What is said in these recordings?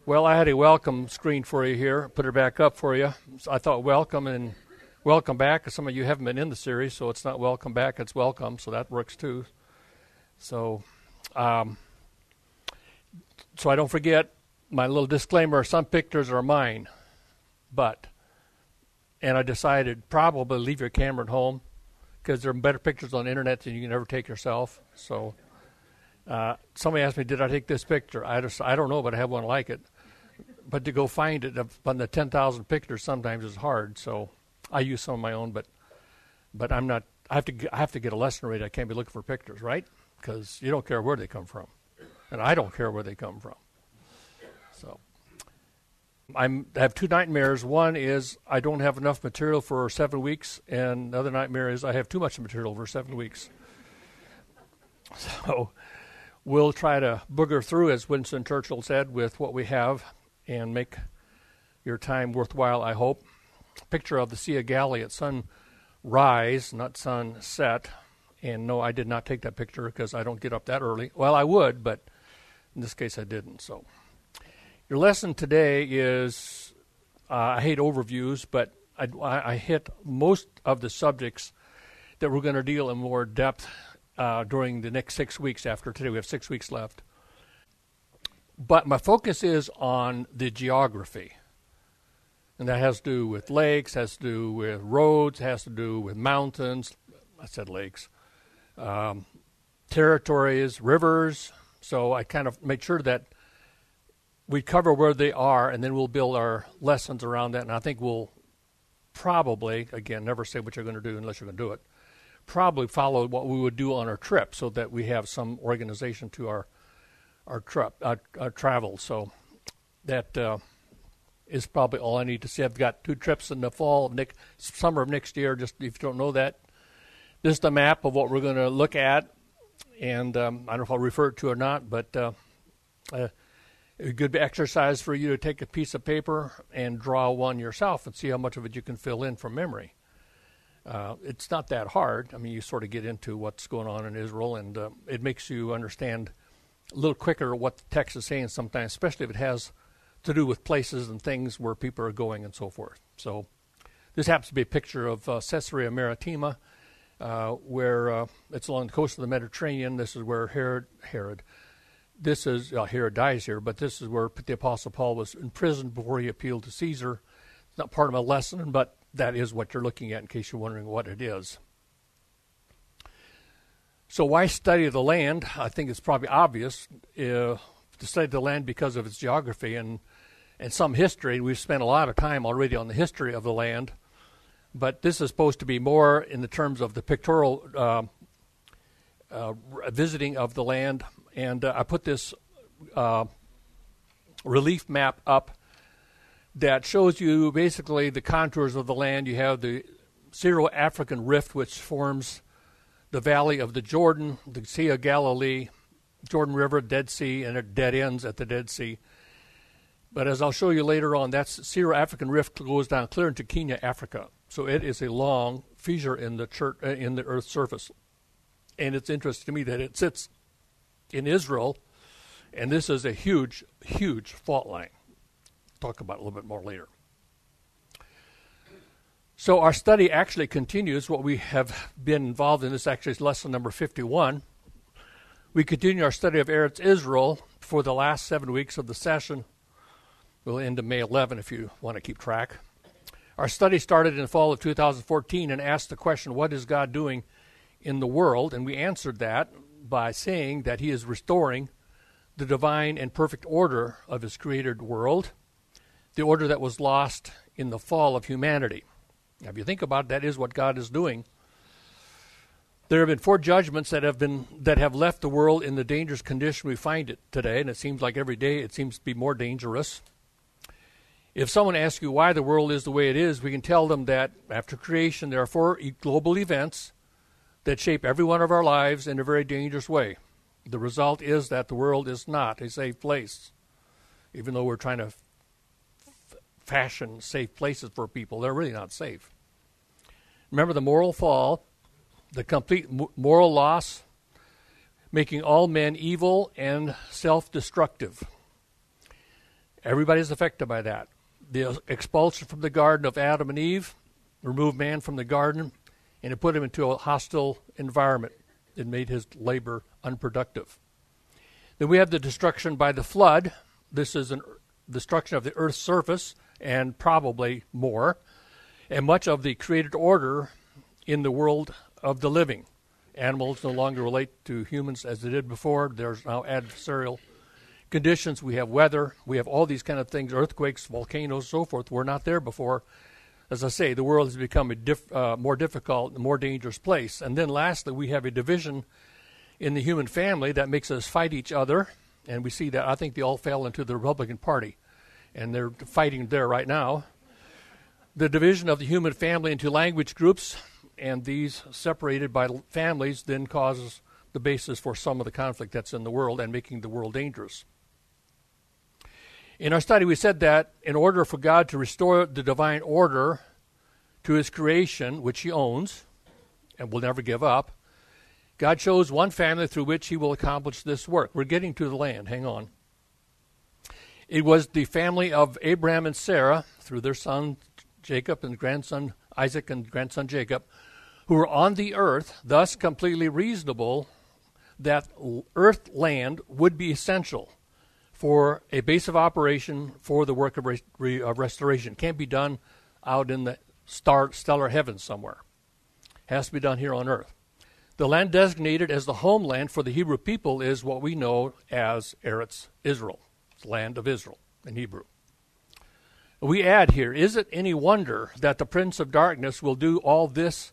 Well, I had a welcome screen for you here. Put it back up for you. So I thought welcome and welcome back. Some of you haven't been in the series, so it's not welcome back, it's welcome. So that works too. So I don't forget my little disclaimer, some pictures are mine. And I decided probably leave your camera at home because there are better pictures on the internet than you can ever take yourself. So somebody asked me, did I take this picture? I don't know, but I have one like it. But to go find it on the 10,000 pictures sometimes is hard. So I use some of my own, but I'm not. I have to get a lesson rate. I can't be looking for pictures, right? Because you don't care where they come from, and I don't care where they come from. So I have two nightmares. One is I don't have enough material for 7 weeks, and the other nightmare is I have too much material for 7 weeks. So we'll try to booger through, as Winston Churchill said, with what we have and make your time worthwhile, I hope. Picture of the Sea of Galilee at sunrise, not sunset. And no, I did not take that picture because I don't get up that early. Well, I would, but in this case I didn't. So your lesson today is, I hate overviews, but I hit most of the subjects that we're going to deal in more depth during the next 6 weeks after today. We have 6 weeks left. But my focus is on the geography. And that has to do with lakes, has to do with roads, has to do with mountains. I said lakes. Territories, rivers. So I kind of make sure that we cover where they are, and then we'll build our lessons around that. And I think we'll probably, again, never say what you're going to do unless you're going to do it, probably follow what we would do on our trip so that we have some organization to our travel. So that is probably all I need to say. I've got 2 trips in the summer of next year. Just if you don't know that, this is the map of what we're going to look at. And I don't know if I'll refer to it or not, but a good exercise for you to take a piece of paper and draw one yourself and see how much of it you can fill in from memory. It's not that hard. I mean, you sort of get into what's going on in Israel, and it makes you understand a little quicker what the text is saying sometimes, especially if it has to do with places and things where people are going and so forth. So this happens to be a picture of Caesarea Maritima, where it's along the coast of the Mediterranean. This is where Herod dies here, but this is where the Apostle Paul was imprisoned before he appealed to Caesar. It's not part of my lesson, but that is what you're looking at in case you're wondering what it is. So why study the land? I think it's probably obvious to study the land because of its geography and some history. We've spent a lot of time already on the history of the land, but this is supposed to be more in the terms of the pictorial visiting of the land. And I put this relief map up that shows you basically the contours of the land. You have the Syro-African Rift, which forms the valley of the Jordan, the Sea of Galilee, Jordan River, Dead Sea, and it dead ends at the Dead Sea. But as I'll show you later on, that Syro-African Rift goes down clear into Kenya, Africa. So it is a long fissure in the Earth's surface. And it's interesting to me that it sits in Israel, and this is a huge, huge fault line. Talk about it a little bit more later. So our study actually continues. What we have been involved in, this actually is lesson number 51. We continue our study of Eretz Israel for the last 7 weeks of the session. We'll end to May 11 if you want to keep track. Our study started in the fall of 2014 and asked the question, what is God doing in the world? And we answered that by saying that he is restoring the divine and perfect order of his created world, the order that was lost in the fall of humanity. Now, if you think about it, that is what God is doing. There have been 4 judgments that have left the world in the dangerous condition we find it today, and it seems like every day it seems to be more dangerous. If someone asks you why the world is the way it is, we can tell them that after creation there are 4 global events that shape every one of our lives in a very dangerous way. The result is that the world is not a safe place, even though we're trying to fashion safe places for people. They're really not safe. Remember the moral fall, the complete moral loss, making all men evil and self-destructive. Everybody's affected by that. The expulsion from the garden of Adam and Eve removed man from the garden, and it put him into a hostile environment. It made his labor unproductive. Then we have the destruction by the flood. This is a destruction of the earth's surface and probably more, and much of the created order in the world of the living. Animals no longer relate to humans as they did before. There's now adversarial conditions. We have weather. We have all these kind of things, earthquakes, volcanoes, so forth. We're not there before. As I say, the world has become a more difficult, more dangerous place. And then lastly, we have a division in the human family that makes us fight each other. And we see that. I think they all fell into the Republican Party, and they're fighting there right now. The division of the human family into language groups, and these separated by families then causes the basis for some of the conflict that's in the world and making the world dangerous. In our study, we said that in order for God to restore the divine order to his creation, which he owns and will never give up, God chose one family through which he will accomplish this work. We're getting to the land. Hang on. It was the family of Abraham and Sarah through their son Jacob and grandson Isaac and grandson Jacob, who were on the earth, thus completely reasonable that earth land would be essential for a base of operation for the work of restoration. Can't be done out in the stellar heavens somewhere. Has to be done here on earth. The land designated as the homeland for the Hebrew people is what we know as Eretz Israel, the land of Israel in Hebrew. We add here, is it any wonder that the Prince of Darkness will do all that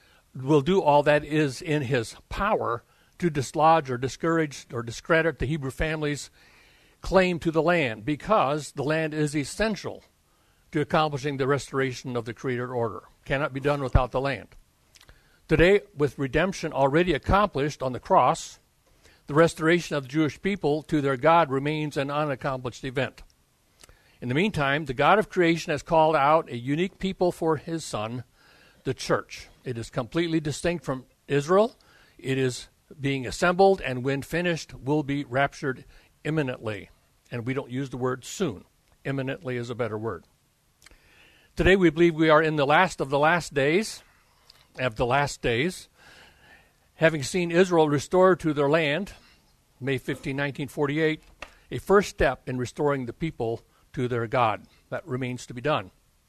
is in his power to dislodge or discourage or discredit the Hebrew family's claim to the land, because the land is essential to accomplishing the restoration of the created order. Cannot be done without the land. Today, with redemption already accomplished on the cross, the restoration of the Jewish people to their God remains an unaccomplished event. In the meantime, the God of creation has called out a unique people for his Son, the church. It is completely distinct from Israel. It is being assembled, and when finished, will be raptured imminently. And we don't use the word soon. Imminently is a better word. Today we believe we are in the last of the last days, having seen Israel restored to their land, May 15, 1948, a first step in restoring the people to their God. That remains to be done.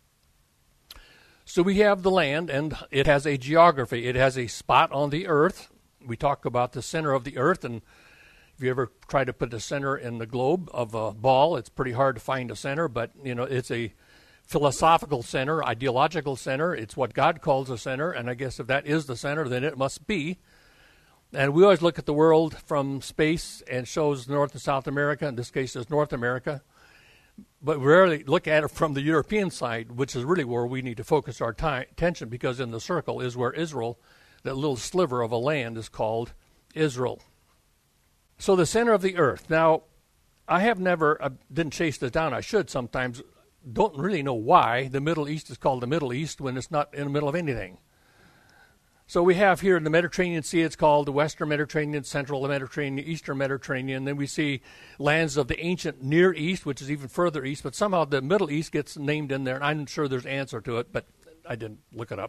So we have the land, and it has a geography. It has a spot on the earth. We talk about the center of the earth, and if you ever try to put the center in the globe of a ball, it's pretty hard to find a center, but it's a philosophical center, ideological center. It's what God calls a center, and I guess if that is the center, then it must be. And we always look at the world from space and shows North and South America. In this case, it's North America. But we rarely look at it from the European side, which is really where we need to focus our attention, because in the circle is where Israel, that little sliver of a land, is called Israel. So the center of the earth. Now, I didn't chase this down. I should sometimes. Don't really know why the Middle East is called the Middle East when it's not in the middle of anything. So we have here in the Mediterranean Sea, it's called the Western Mediterranean, Central Mediterranean, Eastern Mediterranean. Then we see lands of the ancient Near East, which is even further east, but somehow the Middle East gets named in there, and I'm sure there's an answer to it, but I didn't look it up.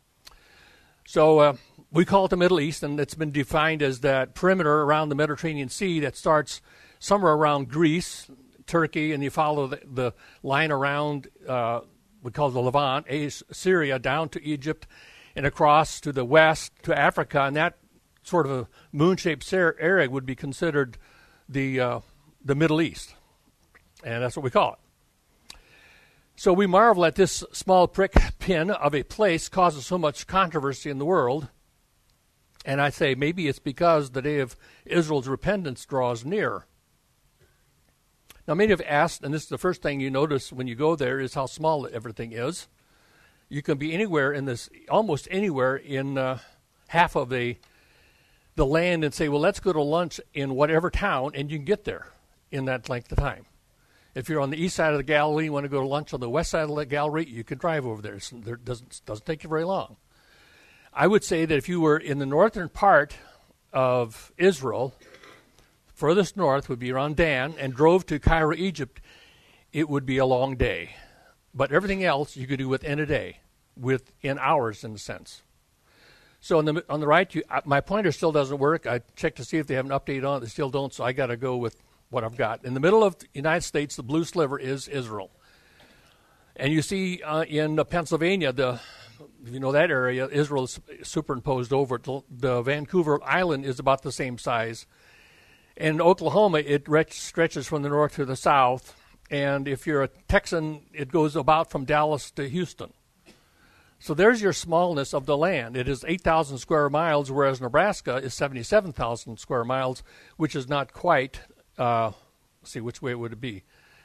So we call it the Middle East, and it's been defined as that perimeter around the Mediterranean Sea that starts somewhere around Greece, Turkey, and you follow the line around, we call it the Levant, Syria, down to Egypt, and across to the west to Africa, and that sort of a moon-shaped area would be considered the Middle East, and that's what we call it. So we marvel at this small prick pin of a place causes so much controversy in the world, and I say maybe it's because the day of Israel's repentance draws near. Now, many have asked, and this is the first thing you notice when you go there, is how small everything is. You can be anywhere in this, almost anywhere in half of the land and say, well, let's go to lunch in whatever town, and you can get there in that length of time. If you're on the east side of the Galilee, you want to go to lunch on the west side of the Galilee, you can drive over there. It doesn't take you very long. I would say that if you were in the northern part of Israel, furthest north would be around Dan, and drove to Cairo, Egypt, it would be a long day. But everything else you could do within a day, within hours in a sense. So on the right, my pointer still doesn't work. I checked to see if they have an update on it. They still don't, so I got to go with what I've got. In the middle of the United States, the blue sliver is Israel. And you see in Pennsylvania, if you know that area, Israel is superimposed over it. The Vancouver Island is about the same size. In Oklahoma, it stretches from the north to the south. And if you're a Texan, it goes about from Dallas to Houston. So there's your smallness of the land. It is 8,000 square miles, whereas Nebraska is 77,000 square miles, which is not quite, let's see, which way would it be?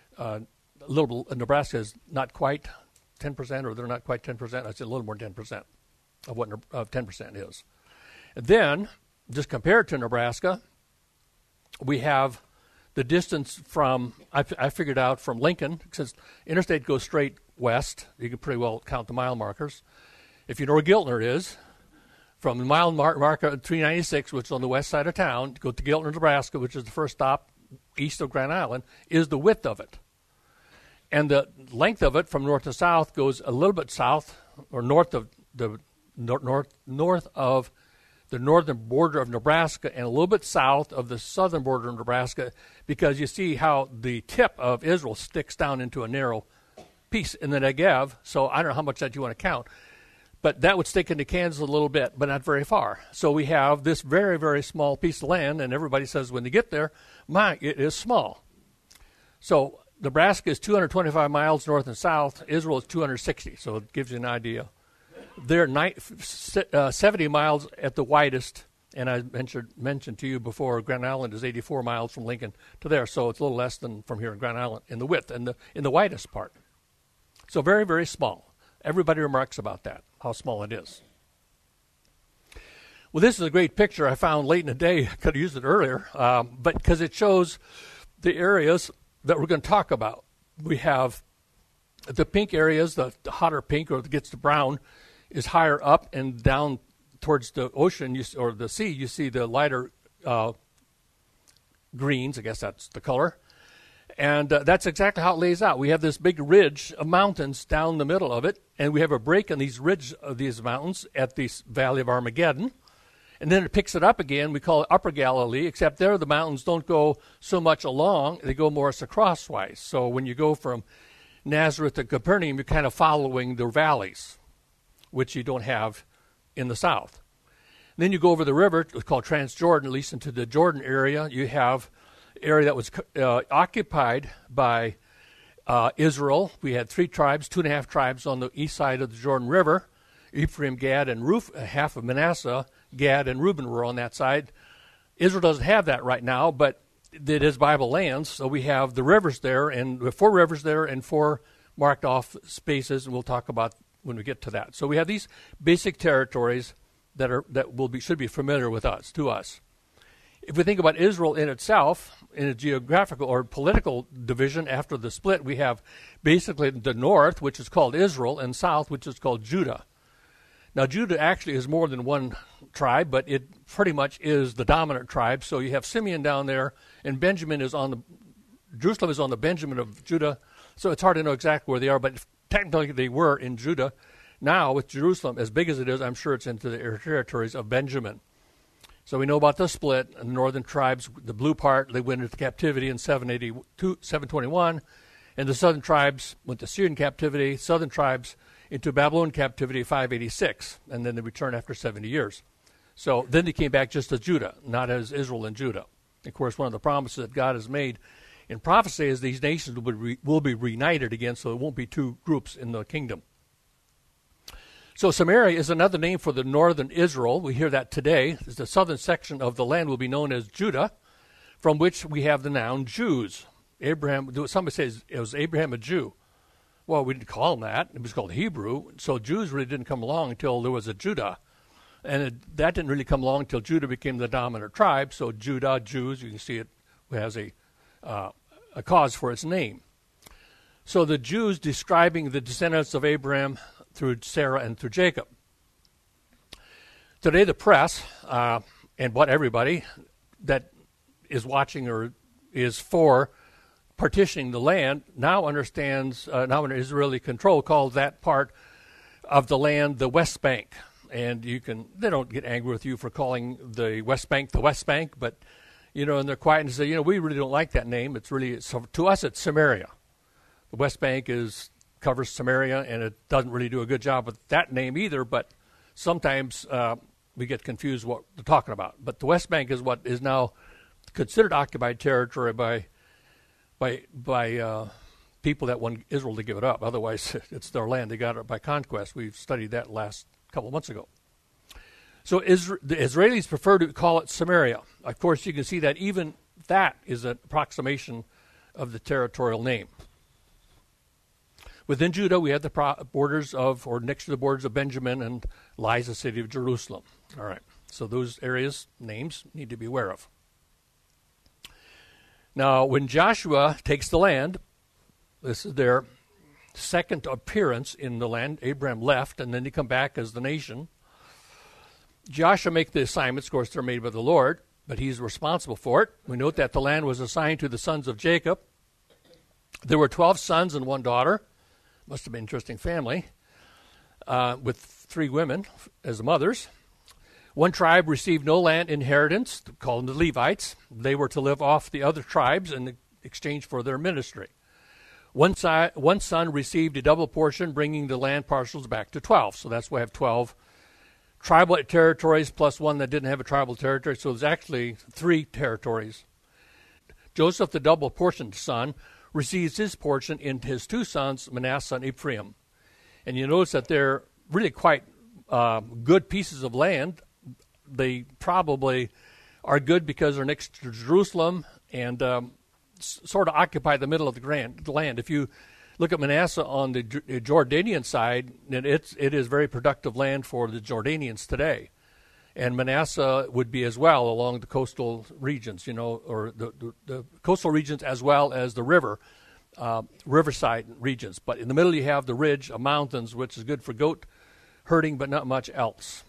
Nebraska is not quite 10%, or they're not quite 10%. I'd say a little more than 10% of what 10% is. And then, just compared to Nebraska, we have the distance from, I figured out from Lincoln, since interstate goes straight west, you can pretty well count the mile markers. If you know where Giltner is, from the mile marker 396, which is on the west side of town, to go to Giltner, Nebraska, which is the first stop east of Grand Island, is the width of it. And the length of it from north to south goes a little bit south, or north of the north of the northern border of Nebraska, and a little bit south of the southern border of Nebraska, because you see how the tip of Israel sticks down into a narrow piece in the Negev. So I don't know how much that you want to count, but that would stick into Kansas a little bit, but not very far. So we have this very, very small piece of land, and everybody says when they get there, it is small. So Nebraska is 225 miles north and south. Israel is 260, so it gives you an idea. They're 70 miles at the widest, and I mentioned to you before, Grand Island is 84 miles from Lincoln to there, so it's a little less than from here in Grand Island in the width and in the widest part. So very, very small. Everybody remarks about that, how small it is. Well, this is a great picture I found late in the day. I could have used it earlier, but because it shows the areas that we're going to talk about. We have the pink areas, the hotter pink, or it gets to brown, is higher up, and down towards the ocean or the sea, you see the lighter greens. I guess that's the color. And that's exactly how it lays out. We have this big ridge of mountains down the middle of it, and we have a break in these ridge of these mountains at the Valley of Armageddon. And then it picks it up again. We call it Upper Galilee, except there the mountains don't go so much along. They go more crosswise. So when you go from Nazareth to Capernaum, you're kind of following the valleys, which you don't have in the south. And then you go over the river, it's called Transjordan, at least into the Jordan area. You have area that was occupied by Israel. We had 3 tribes, 2.5 tribes on the east side of the Jordan River. Ephraim, Gad, and half of Manasseh, Gad, and Reuben were on that side. Israel doesn't have that right now, but it is Bible lands, so we have the rivers there, and we have 4 rivers there and 4 marked off spaces, and we'll talk about when we get to that. So we have these basic territories that should be familiar to us. If we think about Israel in itself, in a geographical or political division after the split, we have basically the north, which is called Israel, and south, which is called Judah. Now, Judah actually is more than one tribe, but it pretty much is the dominant tribe. So you have Simeon down there, and Jerusalem is on the Benjamin of Judah. So it's hard to know exactly where they are, but technically they were in Judah. Now, with Jerusalem, as big as it is, I'm sure it's into the territories of Benjamin. So we know about the split, and the northern tribes, the blue part, they went into captivity in 721, and the southern tribes went to Syrian captivity, southern tribes into Babylonian captivity 586, and then they returned after 70 years. So then they came back just as Judah, not as Israel and Judah. Of course, one of the promises that God has made in prophecy is these nations will be reunited again, so it won't be 2 groups in the kingdom. So Samaria is another name for the northern Israel. We hear that today. The southern section of the land will be known as Judah, from which we have the noun Jews. Somebody says, was Abraham a Jew? Well, we didn't call him that. It was called Hebrew. So Jews really didn't come along until there was a Judah. And that didn't really come along until Judah became the dominant tribe. So Judah, Jews, you can see it has a cause for its name. So the Jews describing the descendants of Abraham through Sarah and through Jacob. Today the press, and everybody that is watching or is for partitioning the land, now understands, now under Israeli control, calls that part of the land the West Bank. And they don't get angry with you for calling the West Bank, but, and they're quiet and say, we really don't like that name. It's really, so to us, it's Samaria. The West Bank covers Samaria, and it doesn't really do a good job with that name either, but sometimes we get confused what they're talking about. But the West Bank is what is now considered occupied territory by people that want Israel to give it up. Otherwise, it's their land. They got it by conquest. We've studied that last couple of months ago. So the Israelis prefer to call it Samaria. Of course, you can see that even that is an approximation of the territorial name. Within Judah, we have the borders of, or next to the borders of Benjamin, and lies the city of Jerusalem. All right, so those areas, names, need to be aware of. Now, when Joshua takes the land, this is their second appearance in the land. Abraham left, and then they come back as the nation. Joshua makes the assignments. Of course, they're made by the Lord, but he's responsible for it. We note that the land was assigned to the sons of Jacob. There were 12 sons and 1 daughter. Must have been an interesting family, with 3 women as mothers. 1 tribe received no land inheritance, called them the Levites. They were to live off the other tribes in exchange for their ministry. One son received a double portion, bringing the land parcels back to 12. So that's why we have 12 tribal territories plus 1 that didn't have a tribal territory. So there's actually 3 territories. Joseph, the double portioned son, receives his portion in his 2 sons, Manasseh and Ephraim. And you notice that they're really quite good pieces of land. They probably are good because they're next to Jerusalem and sort of occupy the middle of the land. If you look at Manasseh on the Jordanian side, then it is very productive land for the Jordanians today. And Manasseh would be as well along the coastal regions, or the coastal regions as well as the riverside regions. But in the middle you have the ridge of mountains, which is good for goat herding, but not much else.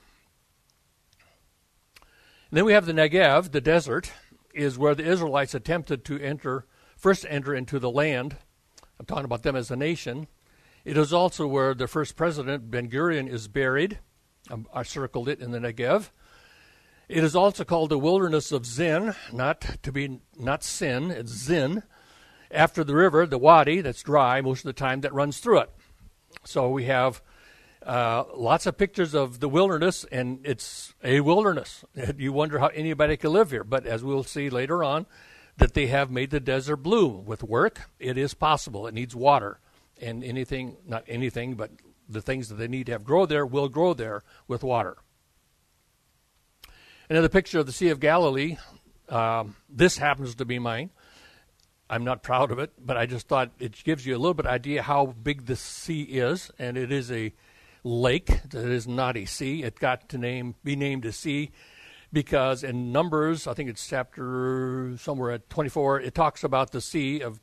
And then we have the Negev, the desert, is where the Israelites attempted to first enter into the land. I'm talking about them as a nation. It is also where the first president, Ben-Gurion, is buried. I circled it in the Negev. It is also called the wilderness of Zin, not sin, it's Zin, after the river, the Wadi, that's dry most of the time, that runs through it. So we have lots of pictures of the wilderness, and it's a wilderness. You wonder how anybody could live here. But as we'll see later on, that they have made the desert bloom with work. It is possible. It needs water. And not anything, but the things that they need to have grow there will grow there with water. Another picture of the Sea of Galilee. This happens to be mine. I'm not proud of it, but I just thought it gives you a little bit of idea how big the sea is. And it is a lake. It is not a sea. It got to be named a sea because in Numbers, I think it's chapter somewhere at 24, it talks about the sea of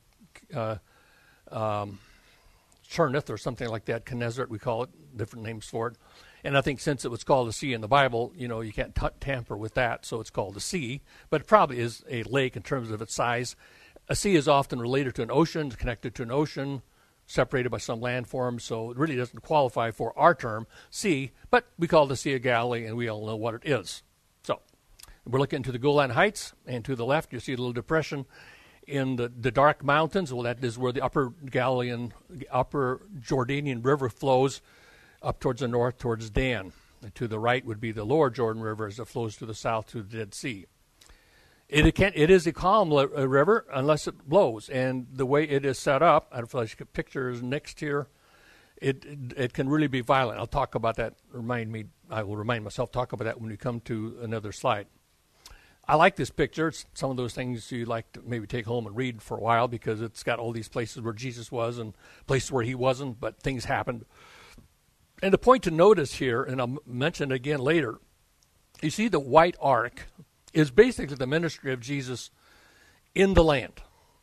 Chernoth or something like that, Knesset, we call it, different names for it. And I think since it was called a sea in the Bible, you can't tamper with that, so it's called a sea. But it probably is a lake in terms of its size. A sea is often related to an ocean, connected to an ocean, separated by some landform, so it really doesn't qualify for our term, sea, but we call it the Sea of Galilee, and we all know what it is. So we're looking into the Golan Heights, and to the left you see a little depression in the dark mountains. Well, that is where the upper Jordanian River flows up towards the north, towards Dan. And to the right would be the lower Jordan River as it flows to the south to the Dead Sea. It is a calm river unless it blows, and the way it is set up, I don't know if I should pictures next here, it can really be violent. I'll talk about that. I will remind myself, talk about that when we come to another slide. I like this picture. It's some of those things you like to maybe take home and read for a while because it's got all these places where Jesus was and places where he wasn't, but things happened. And the point to notice here, and I'll mention it again later, you see the white ark is basically the ministry of Jesus in the land.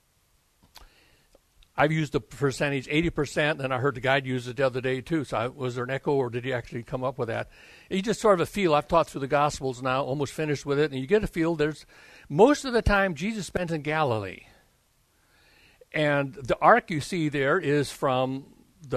I've used the percentage 80%, and I heard the guide use it the other day too. So was there an echo, or did he actually come up with that? You just sort of a feel. I've taught through the Gospels now, almost finished with it, and you get a feel. There's most of the time Jesus spent in Galilee, And the ark you see there is from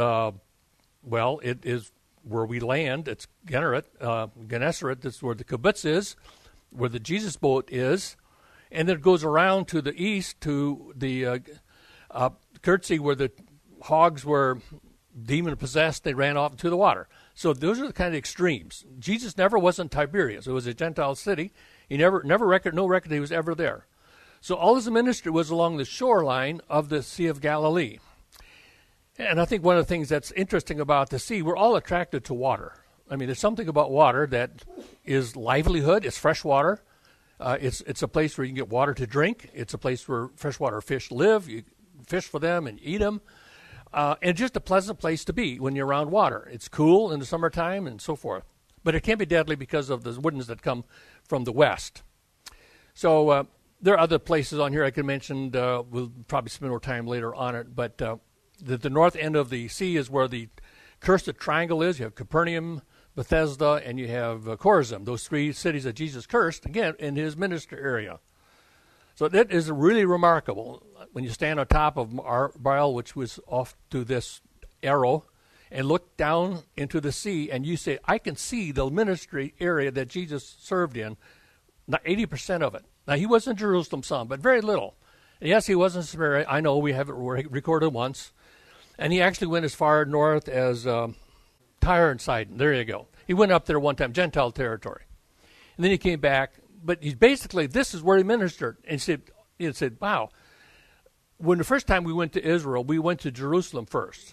it is where we land. It's Gennesaret. That's where the kibbutz is, where the Jesus boat is. And then it goes around to the east to the Kirtzi, where the hogs were demon-possessed. They ran off into the water. So those are the kind of extremes. Jesus never was in Tiberias. It was a Gentile city. He no record that he was ever there. So all his ministry was along the shoreline of the Sea of Galilee. And I think one of the things that's interesting about the sea, we're all attracted to water. I mean, there's something about water that is livelihood. It's fresh water. It's a place where you can get water to drink. It's a place where freshwater fish live. You fish for them and eat them. And just a pleasant place to be when you're around water. It's cool in the summertime and so forth. But it can be deadly because of the winds that come from the west. So there are other places on here I could mention. We'll probably spend more time later on it. But the north end of the sea is where the cursed triangle is. You have Capernaum, Bethesda, and you have Chorazin, those three cities that Jesus cursed, again, in his ministry area. So that is really remarkable. When you stand on top of Baal, which was off to this arrow, and look down into the sea, and you say, I can see the ministry area that Jesus served in, not 80% of it. Now, he was in Jerusalem some, but very little. And yes, he was in Samaria. I know we have it recorded once. And he actually went as far north as Tyre and Sidon. There you go. He went up there one time, Gentile territory. And then he came back. But he's basically, this is where he ministered. And he said, wow. When the first time we went to Israel, we went to Jerusalem first.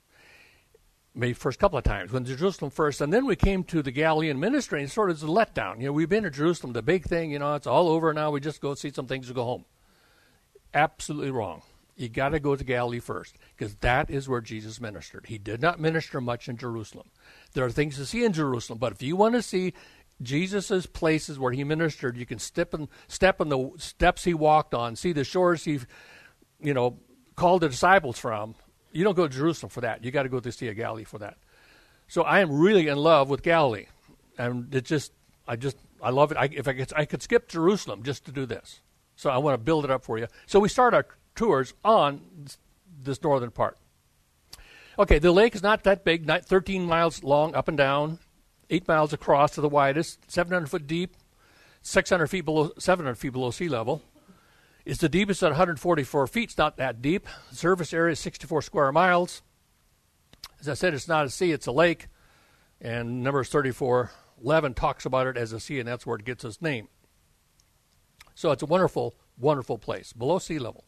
Maybe first couple of times. Went to Jerusalem first. And then we came to the Galilean ministry, and it sort of was a letdown. We've been to Jerusalem, the big thing, it's all over now. We just go see some things and go home. Absolutely wrong. You got to go to Galilee first, because that is where Jesus ministered. He did not minister much in Jerusalem. There are things to see in Jerusalem, but if you want to see Jesus' places where he ministered, you can step in the steps he walked on, see the shores he, called the disciples from. You don't go to Jerusalem for that. You got to go to the Sea of Galilee for that. So I am really in love with Galilee, and I love it. I could skip Jerusalem just to do this. So I want to build it up for you. So we start our tours on this northern part. Okay, the lake is not that big, 13 miles long up and down, 8 miles across to the widest, 700 foot deep, 700 feet below sea level. It's the deepest at 144 feet. It's not that deep. The surface area is 64 square miles. As I said, it's not a sea, it's a lake. And Numbers 34:11 talks about it as a sea, and that's where it gets its name. So it's a wonderful, wonderful place, below sea level.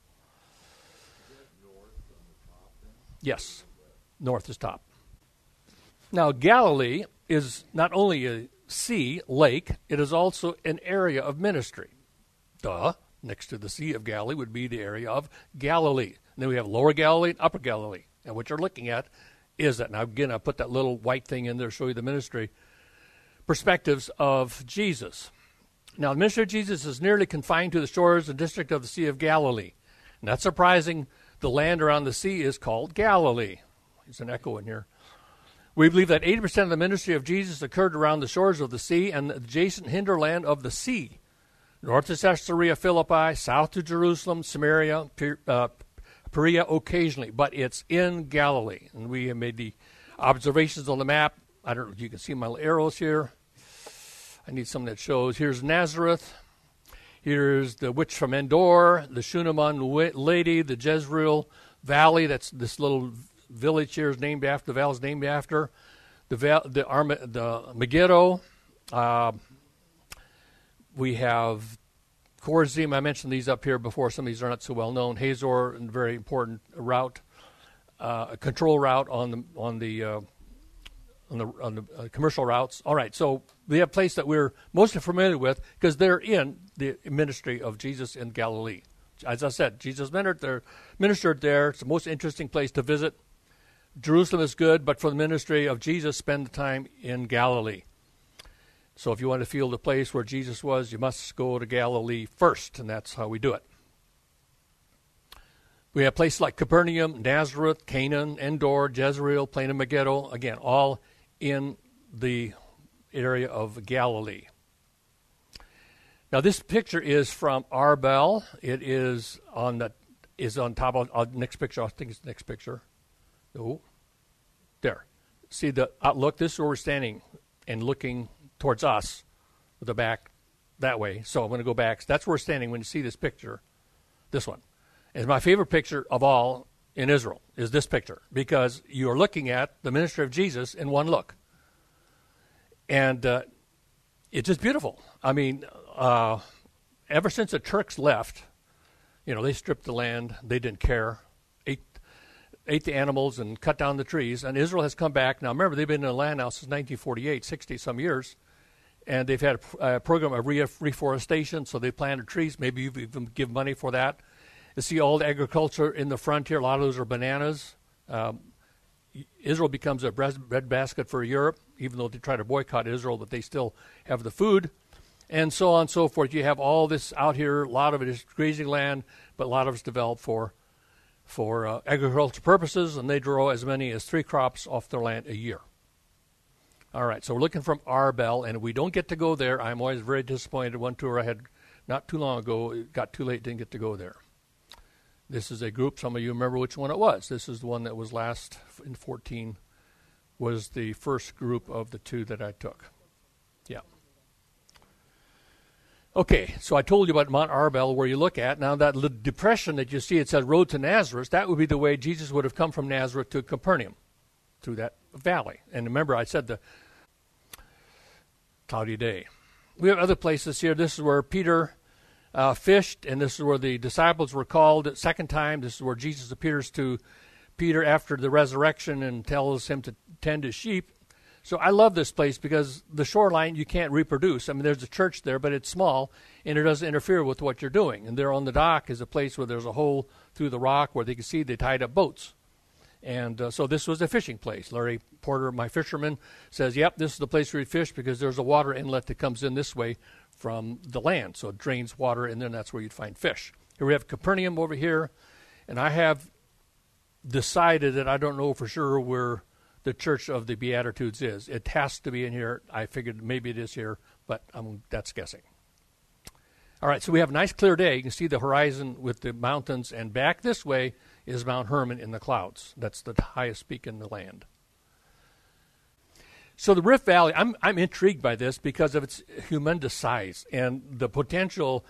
Yes, north is top. Now, Galilee is not only a sea, lake, it is also an area of ministry. Duh. Next to the Sea of Galilee would be the area of Galilee. And then we have Lower Galilee and Upper Galilee. And what you're looking at is that. Now, again, I put that little white thing in there to show you the ministry perspectives of Jesus. Now, the ministry of Jesus is nearly confined to the shores and district of the Sea of Galilee. Not surprising, the land around the sea is called Galilee. There's an echo in here. We believe that 80% of the ministry of Jesus occurred around the shores of the sea and the adjacent hinterland of the sea. North to Caesarea Philippi, south to Jerusalem, Samaria, Perea occasionally, but it's in Galilee. And we have made the observations on the map. I don't know if you can see my arrows here. I need something that shows. Here's Nazareth. Here's the witch from Endor, the Shunammite lady, the Jezreel Valley. That's this little village here is named after. The valley is named after the Megiddo. We have Chorazin. I mentioned these up here before. Some of these are not so well known. Hazor, a very important route, a control route on the commercial routes. All right, so we have a place that we're mostly familiar with because they're in the ministry of Jesus in Galilee. As I said, Jesus ministered there. It's the most interesting place to visit. Jerusalem is good, but for the ministry of Jesus, spend the time in Galilee. So if you want to feel the place where Jesus was, you must go to Galilee first, and that's how we do it. We have places like Capernaum, Nazareth, Canaan, Endor, Jezreel, Plain of Megiddo, again, all in the area of Galilee. Now, this picture is from Arbel. It is on the is on top of next picture. I think it's the next picture. Oh, there. See the outlook? This is where we're standing and looking towards us with the back that way. So I'm going to go back. That's where we're standing when you see this picture, this one. And my favorite picture of all in Israel is this picture, because you are looking at the ministry of Jesus in one look. And it's just beautiful. I mean, ever since the Turks left, they stripped the land. They didn't care. Ate the animals and cut down the trees. And Israel has come back. Now, remember, they've been in the land now since 1948, 60-some years. And they've had a program of reforestation, so they planted trees. Maybe you even give money for that. You see all the agriculture in the frontier. A lot of those are bananas. Israel becomes a breadbasket for Europe, even though they try to boycott Israel, but they still have the food. And so on and so forth. You have all this out here. A lot of it is grazing land, but a lot of it's developed for agricultural purposes, and they grow as many as 3 crops off their land a year. All right, so we're looking from Arbel, and we don't get to go there. I'm always very disappointed. One tour I had not too long ago, it got too late, didn't get to go there. This is a group. Some of you remember which one it was. This is the one that was last in 14, was the first group of the 2 that I took. Yeah. Okay, so I told you about Mount Arbel, where you look at. Now, that little depression that you see, it says Road to Nazareth. That would be the way Jesus would have come from Nazareth to Capernaum, through that valley. And remember, I said the cloudy day. We have other places here. This is where Peter fished, and this is where the disciples were called a second time. This is where Jesus appears to Peter after the resurrection and tells him to tend his sheep. So I love this place because the shoreline you can't reproduce. I mean, there's a church there, but it's small, and it doesn't interfere with what you're doing. And there on the dock is a place where there's a hole through the rock where they can see they tied up boats. And so this was a fishing place. Larry Porter, my fisherman, says, yep, this is the place where we fish because there's a water inlet that comes in this way from the land. So it drains water, and then that's where you'd find fish. Here we have Capernaum over here, and I have decided that I don't know for sure where the Church of the Beatitudes is. It has to be in here. I figured maybe it is here, but that's guessing. All right, so we have a nice clear day. You can see the horizon with the mountains, and back this way is Mount Hermon in the clouds. That's the highest peak in the land. So the Rift Valley, I'm intrigued by this because of its humongous size and the potential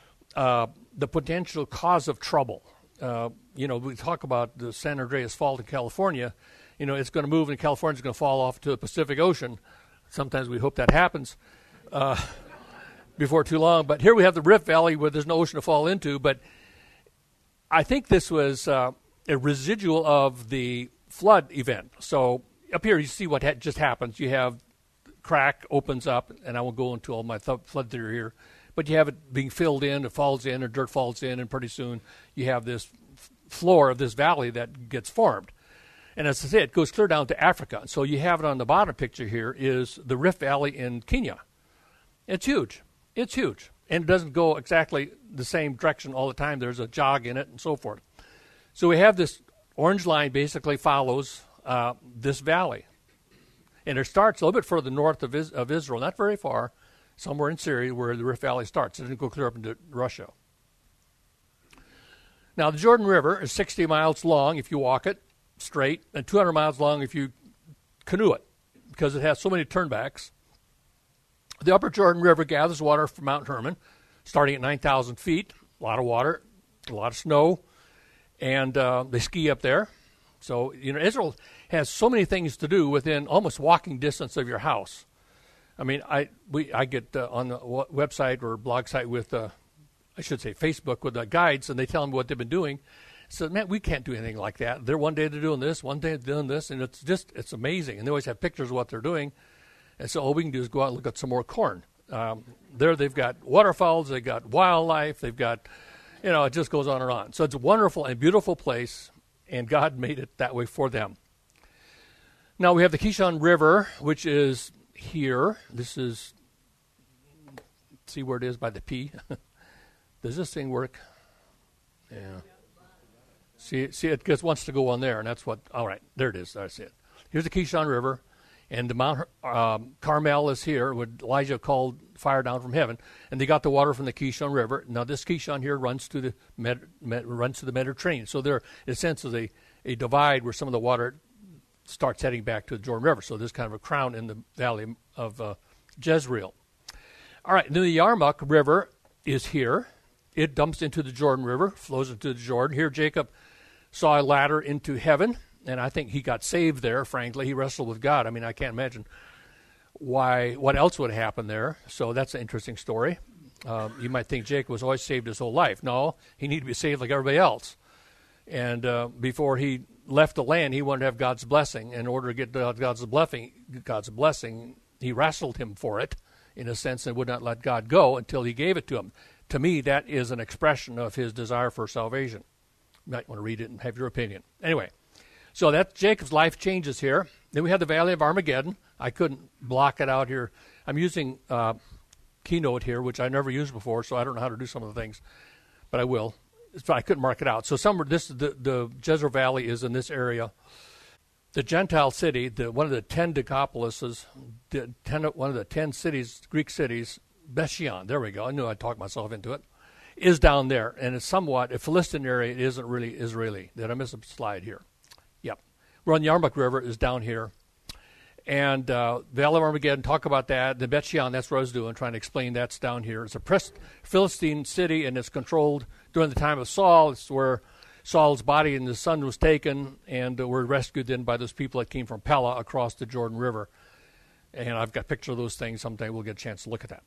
cause of trouble. We talk about the San Andreas Fault in California. It's going to move, and California's going to fall off to the Pacific Ocean. Sometimes we hope that happens before too long. But here we have the Rift Valley where there's no ocean to fall into. But I think this was a residual of the flood event. So up here you see what just happens. You have crack opens up, and I won't go into all my flood theory here, but you have it being filled in, it falls in, or dirt falls in, and pretty soon you have this floor of this valley that gets formed. And as I say, it goes clear down to Africa. So you have it on the bottom picture here is the Rift Valley in Kenya. It's huge. It's huge. And it doesn't go exactly the same direction all the time. There's a jog in it and so forth. So we have this orange line basically follows this valley. And it starts a little bit further north of Israel, not very far, somewhere in Syria where the Rift Valley starts. It doesn't go clear up into Russia. Now, the Jordan River is 60 miles long if you walk it straight, and 200 miles long if you canoe it, because it has so many turnbacks. The upper Jordan River gathers water from Mount Hermon, starting at 9,000 feet. A lot of water, a lot of snow, and they ski up there. So, Israel has so many things to do within almost walking distance of your house. I mean, I get on the website or blog site with, I should say Facebook, with the guides, and they tell them what they've been doing. So, man, we can't do anything like that. One day they're doing this, one day they're doing this, and it's amazing. And they always have pictures of what they're doing. And so all we can do is go out and look at some more corn. There they've got waterfalls, they've got wildlife, they've got, it just goes on and on. So it's a wonderful and beautiful place, and God made it that way for them. Now we have the Kishon River, which is here. This is, see where it is by the P. Does this thing work? Yeah. See, it just wants to go on there, and that's what, all right, there it is. That's it. Here's the Kishon River, And the Mount Carmel is here, where Elijah called fire down from heaven, and they got the water from the Kishon River. Now this Kishon here runs to the Mediterranean. So there, in a sense, is a divide where some of the water starts heading back to the Jordan River. So there's kind of a crown in the valley of Jezreel. All right, then the Yarmuk River is here. It dumps into the Jordan River, flows into the Jordan. Here Jacob saw a ladder into heaven, and I think he got saved there, frankly. He wrestled with God. I mean, I can't imagine what else would happen there. So that's an interesting story. You might think Jacob was always saved his whole life. No, he needed to be saved like everybody else. And before he left the land, he wanted to have God's blessing. In order to get God's blessing, he wrestled him for it, in a sense, and would not let God go until he gave it to him. To me, that is an expression of his desire for salvation. You might want to read it and have your opinion. Anyway, so that Jacob's life changes here. Then we have the Valley of Armageddon. I couldn't block it out here. I'm using Keynote here, which I never used before, so I don't know how to do some of the things, but I will. I couldn't mark it out. So the Jezreel Valley is in this area. The Gentile city, one of the 10 Decapolises, one of the 10 cities, Greek cities, Bethshean, there we go. I knew I'd talk myself into it, is down there. And it's somewhat a Philistine area. It isn't really Israeli. Did I miss a slide here? Yep. We're on the Yarmuk River is down here. And Valley of Armageddon, talk about that. The Bethshean, that's what I was doing, trying to explain that's down here. It's a Philistine city, and it's controlled during the time of Saul. It's where Saul's body and his son was taken and were rescued then by those people that came from Pella across the Jordan River. And I've got a picture of those things. Someday we'll get a chance to look at that.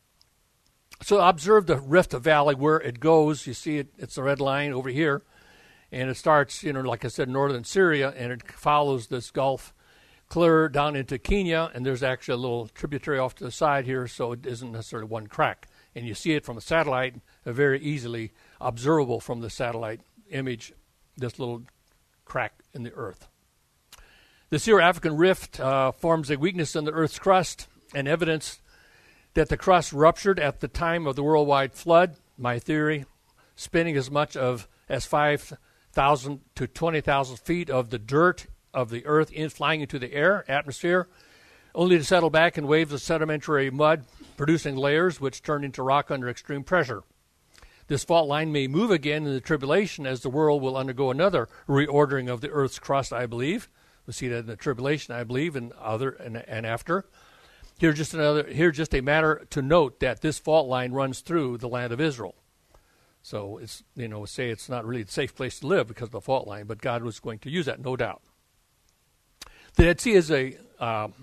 So observe the Rift Valley where it goes. You see it, it's a red line over here. And it starts, like I said, northern Syria, and it follows this Gulf clear down into Kenya, and there's actually a little tributary off to the side here, so it isn't necessarily one crack. And you see it from a satellite, very easily observable from the satellite image, this little crack in the earth. The Syro-African rift forms a weakness in the earth's crust, and evidence that the crust ruptured at the time of the worldwide flood. My theory, spinning as much as 5,000 to 20,000 feet of the dirt of the earth flying into the atmosphere, only to settle back in waves of sedimentary mud, producing layers which turn into rock under extreme pressure. This fault line may move again in the tribulation as the world will undergo another reordering of the earth's crust, I believe. We'll see that in the tribulation, I believe, and after. Here's just a matter to note that this fault line runs through the land of Israel. So it's, say it's not really a safe place to live because of the fault line, but God was going to use that, no doubt. The Dead Sea is an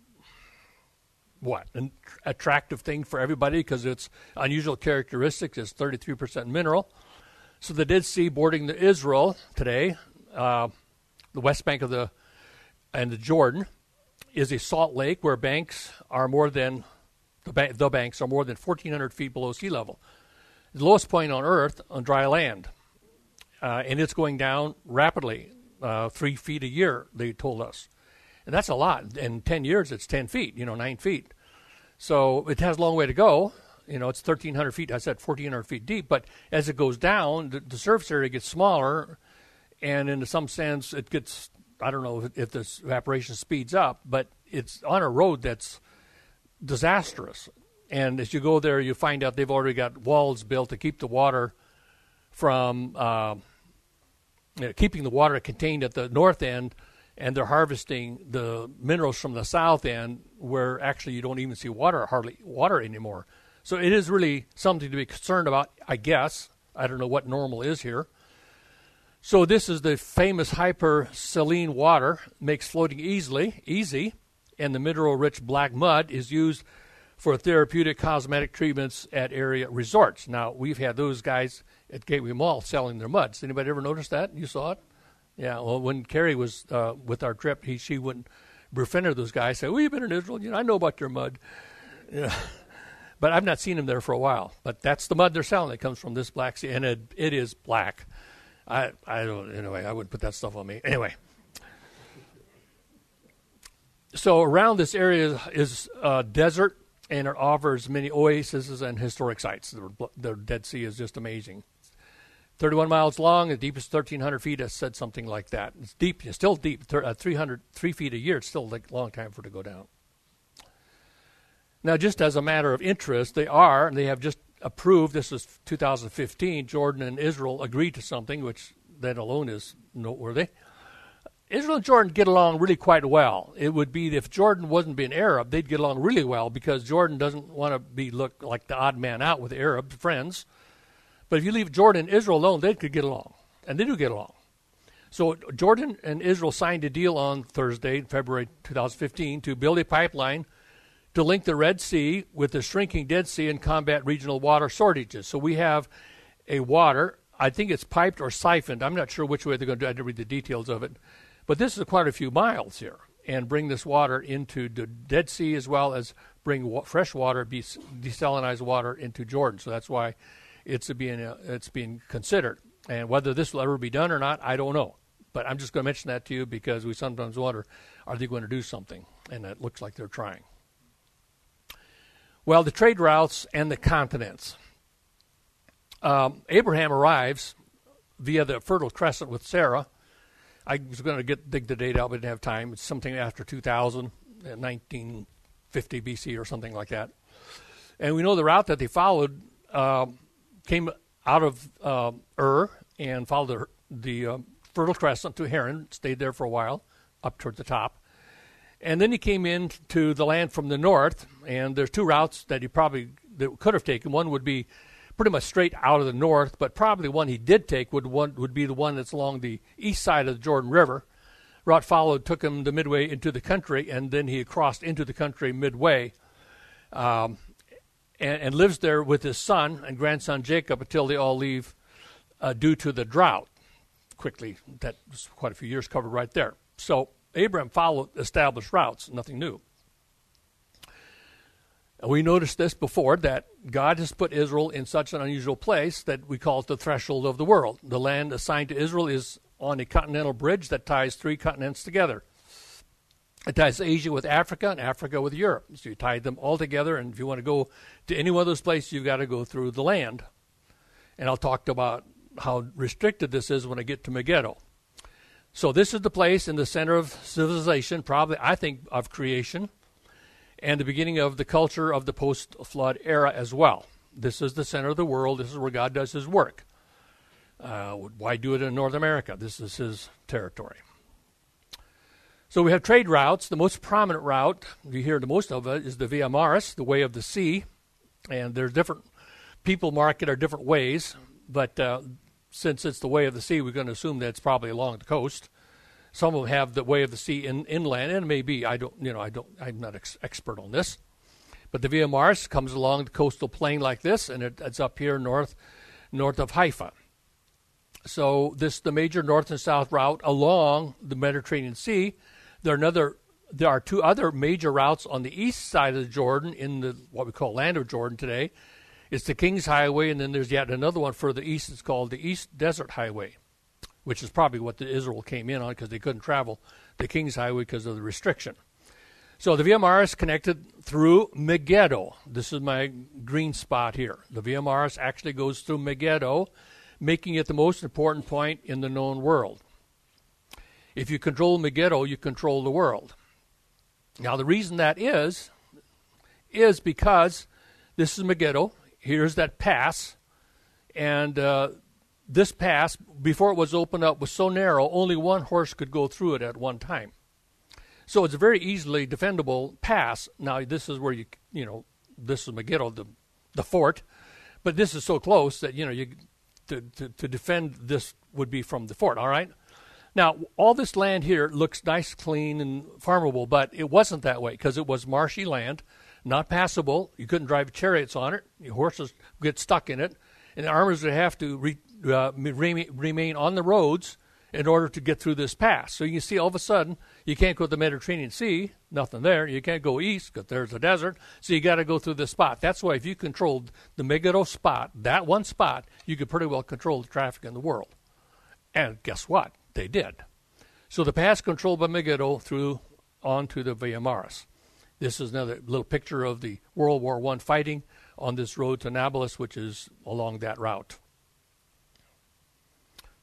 attractive thing for everybody because its unusual characteristics is 33% mineral. So the Dead Sea bordering the Israel today, the west bank of the Jordan, is a salt lake where banks are more than 1,400 feet below sea level. The lowest point on Earth on dry land, and it's going down rapidly, 3 feet a year, they told us. And that's a lot. In 10 years, it's 10 feet, 9 feet. So it has a long way to go. It's 1,300 feet. I said 1,400 feet deep. But as it goes down, the surface area gets smaller. And in some sense, it gets, I don't know if this evaporation speeds up, but it's on a road that's disastrous. And as you go there, you find out they've already got walls built to keep the water from, keeping the water contained at the north end, and they're harvesting the minerals from the south end where actually you don't even see hardly water anymore. So it is really something to be concerned about, I guess. I don't know what normal is here. So this is the famous hypersaline water, makes floating easy, and the mineral-rich black mud is used for therapeutic cosmetic treatments at area resorts. Now, we've had those guys at Gateway Mall selling their muds. Anybody ever notice that? You saw it? Yeah, well, when Carrie was with our trip, she wouldn't befriend those guys. Say, "Well, you've been in Israel. I know about your mud." But I've not seen them there for a while. But that's the mud they're selling. It comes from this Black Sea, and it is black. I don't. Anyway, I wouldn't put that stuff on me. Anyway, so around this area is desert, and it offers many oases and historic sites. The Dead Sea is just amazing. 31 miles long, the deepest 1,300 feet. I said something like that. It's deep. It's still deep. 3 feet a year. It's still like a long time for it to go down. Now, just as a matter of interest, they have just approved, this is 2015, Jordan and Israel agreed to something, which that alone is noteworthy. Israel and Jordan get along really quite well. It would be if Jordan wasn't being Arab, they'd get along really well because Jordan doesn't want to look like the odd man out with Arab friends. But if you leave Jordan and Israel alone, they could get along. And they do get along. So Jordan and Israel signed a deal on Thursday, February 2015, to build a pipeline to link the Red Sea with the shrinking Dead Sea and combat regional water shortages. So we have a water, I think it's piped or siphoned. I'm not sure which way they're going to do it. I didn't read the details of it. But this is quite a few miles here, and bring this water into the Dead Sea as well as bring fresh water, desalinized water into Jordan. So that's why it's being considered. And whether this will ever be done or not, I don't know. But I'm just going to mention that to you because we sometimes wonder, are they going to do something? And it looks like they're trying. Well, the trade routes and the continents. Abraham arrives via the Fertile Crescent with Sarah. I was going to dig the date out, but didn't have time. It's something after 2000, 1950 BC or something like that. And we know the route that they followed came out of Ur and followed the Fertile Crescent to Haran, stayed there for a while, up toward the top. And then he came into the land from the north, and there's two routes that that could have taken. One would be pretty much straight out of the north, but probably one he did take would be the one that's along the east side of the Jordan River. Route followed took him the midway into the country, and then he crossed into the country midway, and lives there with his son and grandson Jacob until they all leave due to the drought. Quickly, that was quite a few years covered right there. So Abraham followed established routes, nothing new. And we noticed this before, that God has put Israel in such an unusual place that we call it the threshold of the world. The land assigned to Israel is on a continental bridge that ties three continents together. It ties Asia with Africa and Africa with Europe. So you tie them all together, and if you want to go to any one of those places, you've got to go through the land. And I'll talk about how restricted this is when I get to Megiddo. So this is the place in the center of civilization, probably, I think, of creation, and the beginning of the culture of the post-flood era as well. This is the center of the world. This is where God does his work. Why do it in North America? This is his territory. So we have trade routes. The most prominent route, you hear the most of it, is the Via Maris, the way of the sea. And there's different people mark it are different ways, but since it's the way of the sea, we're going to assume that it's probably along the coast. Some will have the way of the sea inland, and it may be. I'm not expert on this. But the Via Maris comes along the coastal plain like this, and it's up here north of Haifa. So this is the major north and south route along the Mediterranean Sea. There are two other major routes on the east side of the Jordan in the what we call land of Jordan today. It's the King's Highway, and then there's yet another one further east. It's called the East Desert Highway, which is probably what the Israel came in on because they couldn't travel the King's Highway because of the restriction. So the Via Maris connected through Megiddo. This is my green spot here. The Via Maris actually goes through Megiddo, making it the most important point in the known world. If you control Megiddo, you control the world. Now the reason that is because this is Megiddo. Here's that pass, and this pass, before it was opened up, was so narrow, only one horse could go through it at one time. So it's a very easily defendable pass. Now, this is where this is Megiddo, the fort, but this is so close that, to defend this would be from the fort, all right? Now, all this land here looks nice, clean, and farmable, but it wasn't that way because it was marshy land, not passable. You couldn't drive chariots on it. Your horses get stuck in it. And the armies would have to remain on the roads in order to get through this pass. So you can see all of a sudden, you can't go to the Mediterranean Sea, nothing there. You can't go east because there's a desert. So you got to go through this spot. That's why if you controlled the Megiddo spot, that one spot, you could pretty well control the traffic in the world. And guess what? They did. So the pass controlled by Megiddo through onto the Via Maris. This is another little picture of the World War I fighting on this road to Nablus, which is along that route.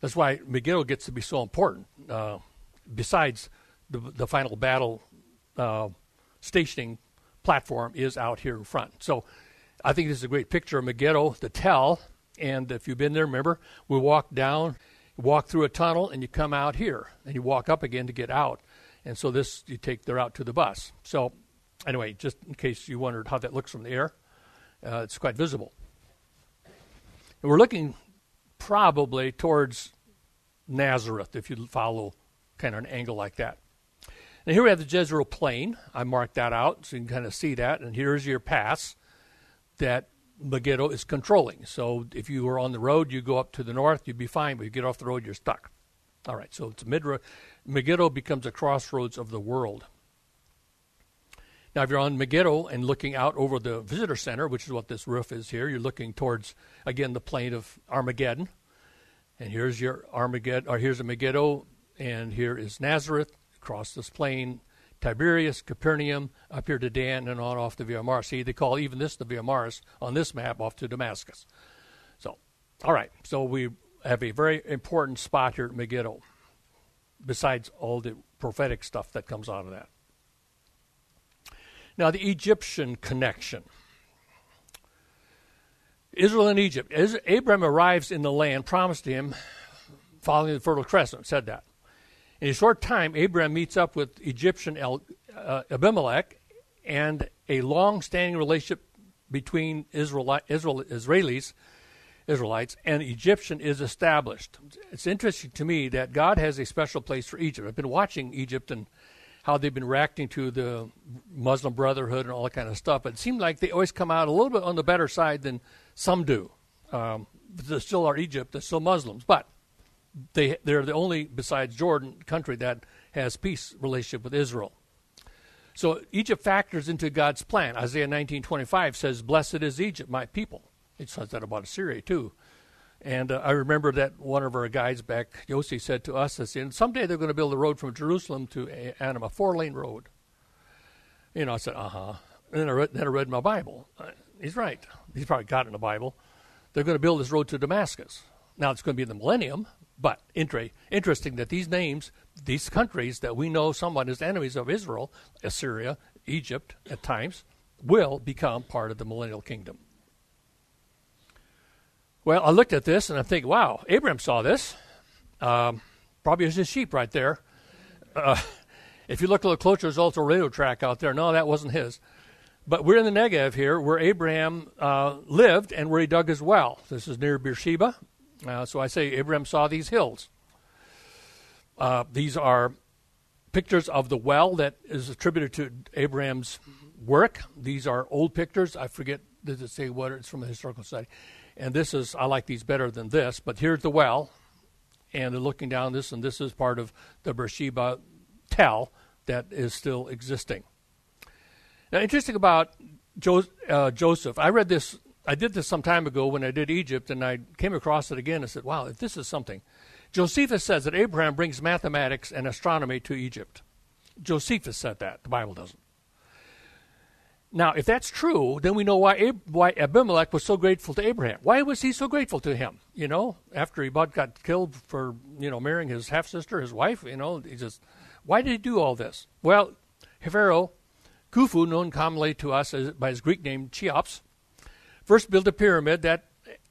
That's why Megiddo gets to be so important. Besides the final battle stationing platform is out here in front. So I think this is a great picture of Megiddo, the tell. And if you've been there, remember, we walk down, walk through a tunnel, and you come out here. And you walk up again to get out. And so this, you take the route to the bus. So anyway, just in case you wondered how that looks from the air, it's quite visible. And we're looking probably towards Nazareth, if you follow kind of an angle like that. And here we have the Jezreel Plain. I marked that out so you can kind of see that. And here's your pass that Megiddo is controlling. So if you were on the road, you go up to the north, you'd be fine. But you get off the road, you're stuck. All right, so it's Megiddo becomes a crossroads of the world. Now, if you're on Megiddo and looking out over the visitor center, which is what this roof is here, you're looking towards, again, the plain of Armageddon. And here's your Armageddon, or here's a Megiddo, and here is Nazareth, across this plain, Tiberias, Capernaum, up here to Dan, and on off to Via Maris. See, they call even this the Via Maris on this map off to Damascus. So, all right, so we have a very important spot here at Megiddo, besides all the prophetic stuff that comes out of that. Now, the Egyptian connection. Israel and Egypt. As Abraham arrives in the land promised to him following the Fertile Crescent, said that. In a short time, Abraham meets up with Egyptian Abimelech, and a long-standing relationship between Israelites and Egyptian is established. It's interesting to me that God has a special place for Egypt. I've been watching Egypt and how they've been reacting to the Muslim Brotherhood and all that kind of stuff. But it seems like they always come out a little bit on the better side than some do. They still are Egypt. They're still Muslims. But they're the only, besides Jordan, country that has peace relationship with Israel. So Egypt factors into God's plan. Isaiah 19:25 says, "Blessed is Egypt, my people." It says that about Assyria, too. And I remember that one of our guides back, Yossi, said to us, someday they're going to build a road from Jerusalem to Annam, a 4-lane road. You know, I said, uh-huh. And then I read my Bible. He's right. He's probably got it in the Bible. They're going to build this road to Damascus. Now, it's going to be in the millennium, but interesting that these names, these countries that we know somewhat as enemies of Israel, Assyria, Egypt at times, will become part of the millennial kingdom. Well, I looked at this and I think, wow, Abraham saw this. Probably is his sheep right there. If you look a little closer, there's also a radio track out there. No, that wasn't his. But we're in the Negev here where Abraham lived and where he dug his well. This is near Beersheba. So I say Abraham saw these hills. These are pictures of the well that is attributed to Abraham's work. These are old pictures. I forget, does it say what? It's from the Historical Society. And this is, I like these better than this, but here's the well, and they're looking down this, and this is part of the Beersheba tell that is still existing. Now, interesting about Joseph, I read this, I did this some time ago when I did Egypt, and I came across it again and said, wow, if this is something. Josephus says that Abraham brings mathematics and astronomy to Egypt. Josephus said that, the Bible doesn't. Now, if that's true, then we know why Abimelech was so grateful to Abraham. Why was he so grateful to him? You know, after he got killed for, marrying his half-sister, his wife, he just, why did he do all this? Well, Pharaoh Khufu, known commonly to us by his Greek name Cheops, first built a pyramid that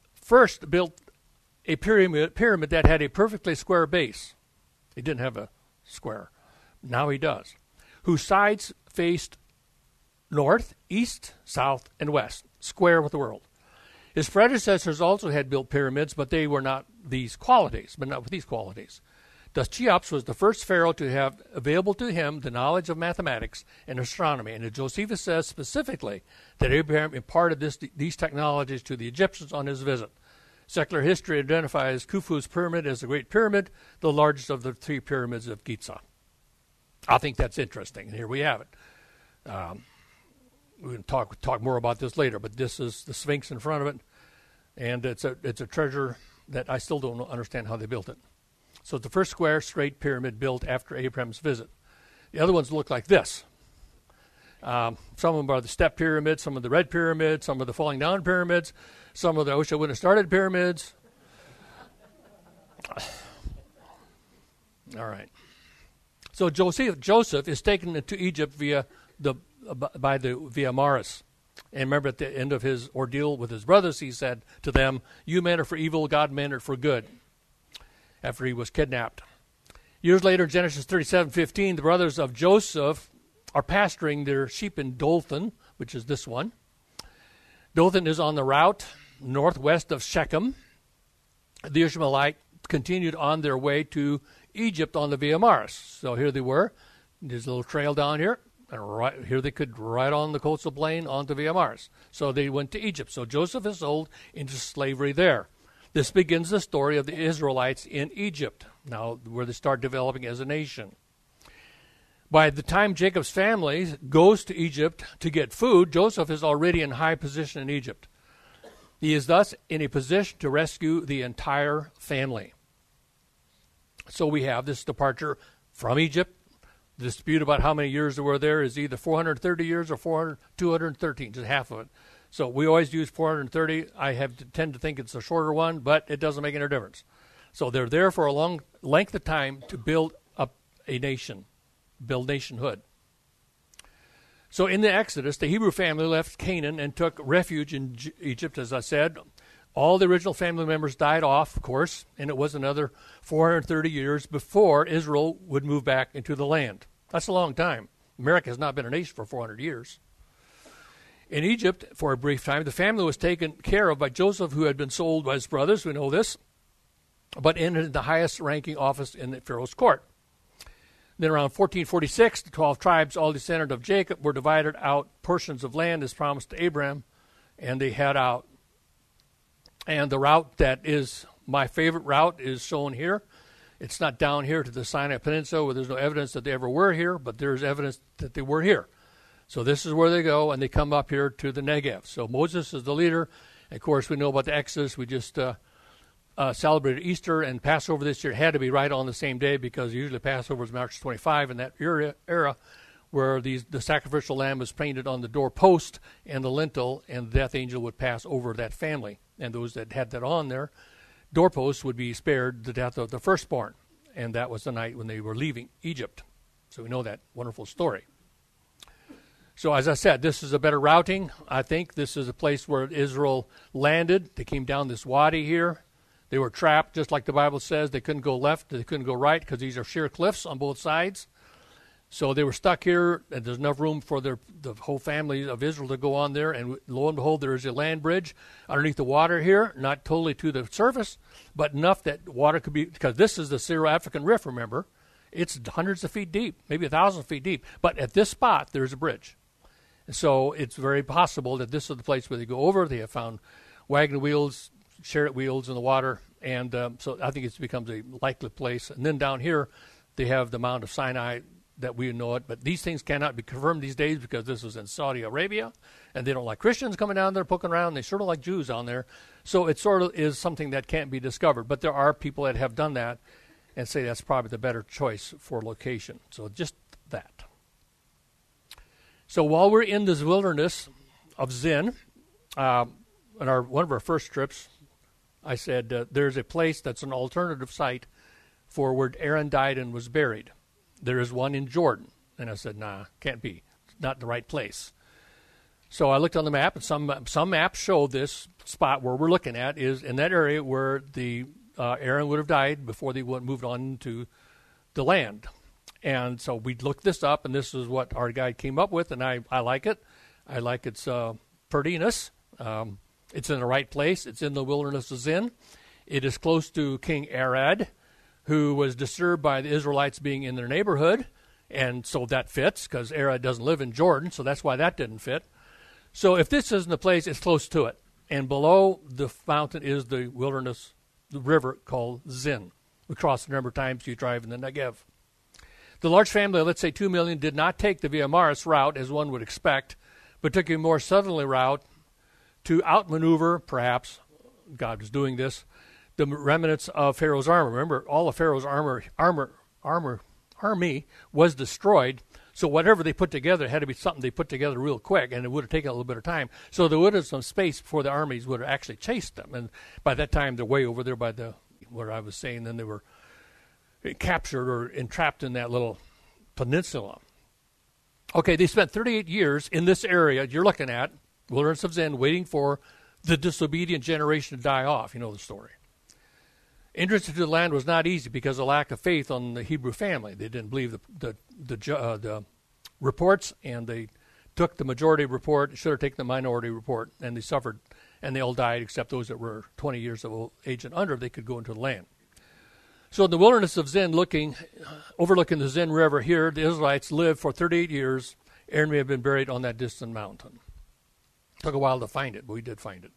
had a perfectly square base. He didn't have a square. Now he does. Whose sides faced north, east, south, and west, square with the world. His predecessors also had built pyramids, but they were not these qualities, but not with these qualities. Thus, Cheops was the first pharaoh to have available to him the knowledge of mathematics and astronomy. And Josephus says specifically that Abraham imparted these technologies to the Egyptians on his visit. Secular history identifies Khufu's pyramid as the Great Pyramid, the largest of the 3 pyramids of Giza. I think that's interesting, and here we have it. We can talk more about this later, but this is the Sphinx in front of it, and it's a treasure that I still don't understand how they built it. So it's the first square, straight pyramid built after Abraham's visit. The other ones look like this. Some of them are the step pyramids, some of the red pyramids, some of the falling down pyramids, some of the I wish I wouldn't have started pyramids. All right. So Joseph is taken into Egypt via Maris. And remember, at the end of his ordeal with his brothers, he said to them, "You meant it for evil, God meant it for good," after he was kidnapped. Years later, Genesis 37:15, the brothers of Joseph are pasturing their sheep in Dothan, which is this one. Dothan is on the route northwest of Shechem. The Ishmaelites continued on their way to Egypt on the Via Maris. So here they were. There's a little trail down here. And right here they could ride on the coastal plain onto Via Maris. So they went to Egypt. So Joseph is sold into slavery there. This begins the story of the Israelites in Egypt, now where they start developing as a nation. By the time Jacob's family goes to Egypt to get food, Joseph is already in high position in Egypt. He is thus in a position to rescue the entire family. So we have this departure from Egypt. The dispute about how many years there were there is either 430 years or 213, just half of it. So we always use 430. I tend to think it's a shorter one, but it doesn't make any difference. So they're there for a long length of time to build up a nation, build nationhood. So in the Exodus, the Hebrew family left Canaan and took refuge in Egypt, as I said. All the original family members died off, of course, and it was another 430 years before Israel would move back into the land. That's a long time. America has not been a nation for 400 years. In Egypt, for a brief time, the family was taken care of by Joseph, who had been sold by his brothers, we know this, but entered the highest ranking office in the Pharaoh's court. Then around 1446, the 12 tribes, all descendants of Jacob, were divided out portions of land as promised to Abraham, and they head out. And the route that is my favorite route is shown here. It's not down here to the Sinai Peninsula where there's no evidence that they ever were here, but there's evidence that they were here. So this is where they go, and they come up here to the Negev. So Moses is the leader. Of course, we know about the Exodus. We just celebrated Easter and Passover this year. It had to be right on the same day because usually Passover is March 25 in that era where the sacrificial lamb was painted on the doorpost and the lintel, and the death angel would pass over that family. And those that had that on their doorposts would be spared the death of the firstborn. And that was the night when they were leaving Egypt. So we know that wonderful story. So as I said, this is a better routing. I think this is a place where Israel landed. They came down this wadi here. They were trapped, just like the Bible says. They couldn't go left. They couldn't go right because these are sheer cliffs on both sides. So they were stuck here, and there's enough room for the whole family of Israel to go on there. And lo and behold, there is a land bridge underneath the water here, not totally to the surface, but enough that water could be, because this is the Syro-African Rift, remember. It's hundreds of feet deep, maybe 1,000 feet deep. But at this spot, there's a bridge. So it's very possible that this is the place where they go over. They have found wagon wheels, chariot wheels in the water. And so I think it becomes a likely place. And then down here, they have the Mount of Sinai that we know it. But these things cannot be confirmed these days because this is in Saudi Arabia. And they don't like Christians coming down there poking around. They sort of like Jews on there. So it sort of is something that can't be discovered. But there are people that have done that and say that's probably the better choice for location. So just that. So while we're in this wilderness of Zin, on one of our first trips, I said there's a place that's an alternative site for where Aaron died and was buried. There is one in Jordan. And I said, nah, can't be. It's not the right place. So I looked on the map, and some maps show this spot where we're looking at is in that area where the Aaron would have died before they moved on to the land. And so we looked this up, and this is what our guide came up with, and I like it. I like its prettiness. It's in the right place. It's in the wilderness of Zin. It is close to King Arad, who was disturbed by the Israelites being in their neighborhood, and so that fits because Arad doesn't live in Jordan, so that's why that didn't fit. So if this isn't the place, it's close to it. And below the mountain is the wilderness, the river called Zin. We cross a number of times you drive in the Negev. The large family, let's say 2 million, did not take the Via Maris route, as one would expect, but took a more southerly route to outmaneuver, perhaps, God was doing this, the remnants of Pharaoh's armor. Remember, all of Pharaoh's army was destroyed, so whatever they put together had to be something they put together real quick, and it would have taken a little bit of time. So there would have some space before the armies would have actually chased them, and by that time they're way over there by the where I was saying then they were captured or entrapped in that little peninsula. Okay, they spent 38 years in this area you're looking at, wilderness of Zin, waiting for the disobedient generation to die off. You know the story. Entrance into the land was not easy because of lack of faith on the Hebrew family. They didn't believe the reports, and they took the majority report, should have taken the minority report, and they suffered, and they all died except those that were 20 years of age and under. They could go into the land. So in the wilderness of Zin, overlooking the Zin River here, the Israelites lived for 38 years. Aaron may have been buried on that distant mountain. Took a while to find it, but we did find it.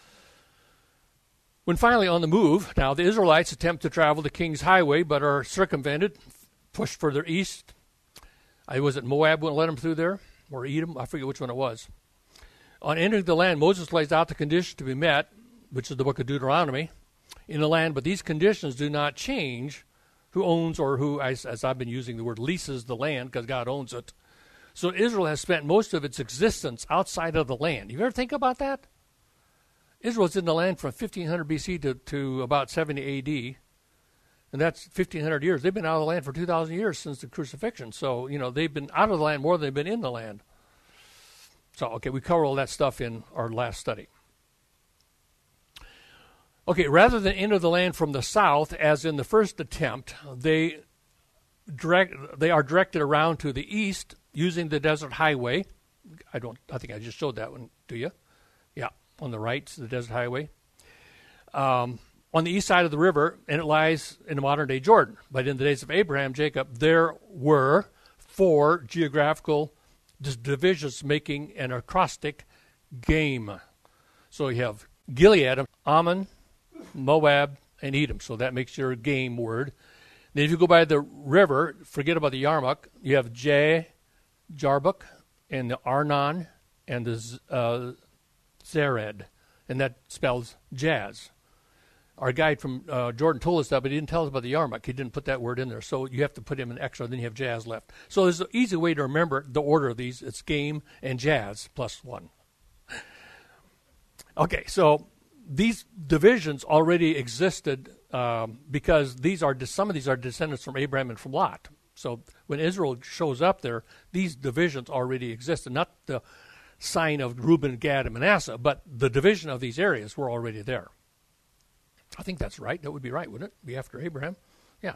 When finally on the move, now the Israelites attempt to travel the King's Highway, but are circumvented, pushed further east. Was it Moab wouldn't let them through there? Or Edom? I forget which one it was. On entering the land, Moses lays out the conditions to be met, which is the book of Deuteronomy, in the land, but these conditions do not change who owns or who, as I've been using the word, leases the land, because God owns it. So Israel has spent most of its existence outside of the land. You ever think about that? Israel's in the land from 1500 BC to about 70 AD, and that's 1,500 years. They've been out of the land for 2,000 years since the crucifixion. So, they've been out of the land more than they've been in the land. So, okay, we cover all that stuff in our last study. Okay, rather than enter the land from the south, as in the first attempt, they are directed around to the east using the desert highway. I think I just showed that one to you. Yeah, on the right, the desert highway. On the east side of the river, and it lies in the modern-day Jordan. But in the days of Abraham, Jacob, there were 4 geographical divisions making an acrostic game. So you have Gilead, Ammon, Moab, and Edom. So that makes your game word. Then if you go by the river, forget about the Yarmuk. You have Jarbuk, and the Arnon, and the Zered. And that spells jazz. Our guide from Jordan told us that, but he didn't tell us about the Yarmuk. He didn't put that word in there. So you have to put him in extra, then you have jazz left. So there's an easy way to remember the order of these. It's game and jazz plus 1. Okay, so these divisions already existed because some of these are descendants from Abraham and from Lot. So when Israel shows up there, these divisions already existed. Not the sign of Reuben, Gad, and Manasseh, but the division of these areas were already there. I think that's right. That would be right, wouldn't it? Be after Abraham? Yeah.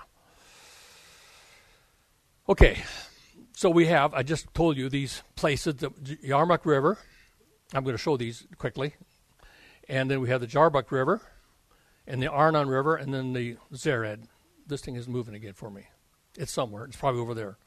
Okay, so I just told you these places, the Yarmuk River. I'm going to show these quickly. And then we have the Jarbuk River, and the Arnon River, and then the Zered. This thing is moving again for me. It's somewhere. It's probably over there.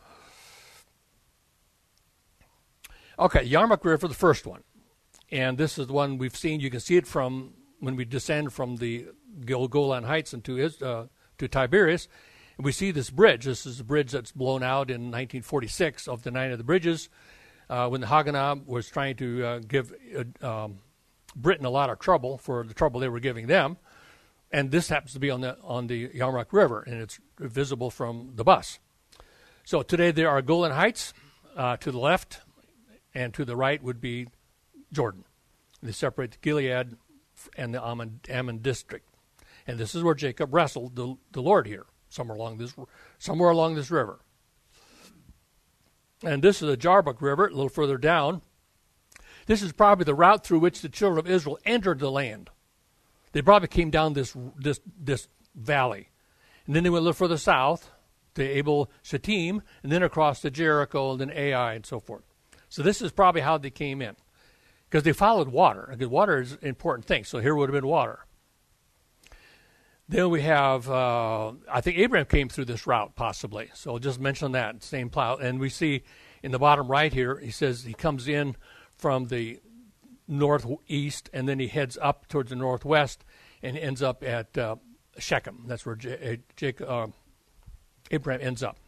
Okay, Yarmuk River, the first one. And this is the one we've seen. You can see it from when we descend from the Golan Heights to Tiberias. And we see this bridge. This is a bridge that's blown out in 1946 of the 9 of the bridges when the Haganah was trying to give Britain a lot of trouble for the trouble they were giving them. And this happens to be on the Yarmuk River, and it's visible from the bus. So today there are Golan Heights to the left, and to the right would be Jordan. They separate the Gilead and the Ammon district. And this is where Jacob wrestled the Lord here, somewhere along this river. And this is the Jarbuk River, a little further down. This is probably the route through which the children of Israel entered the land. They probably came down this valley. And then they went a little further south to Abel Shittim, and then across to Jericho, and then Ai, and so forth. So this is probably how they came in. Because they followed water. Because water is an important thing. So here would have been water. Then we have, I think Abraham came through this route, possibly. So I'll just mention that, same plow. And we see in the bottom right here, he says he comes in from the northeast, and then he heads up towards the northwest, and ends up at Shechem. That's where Abraham ends up.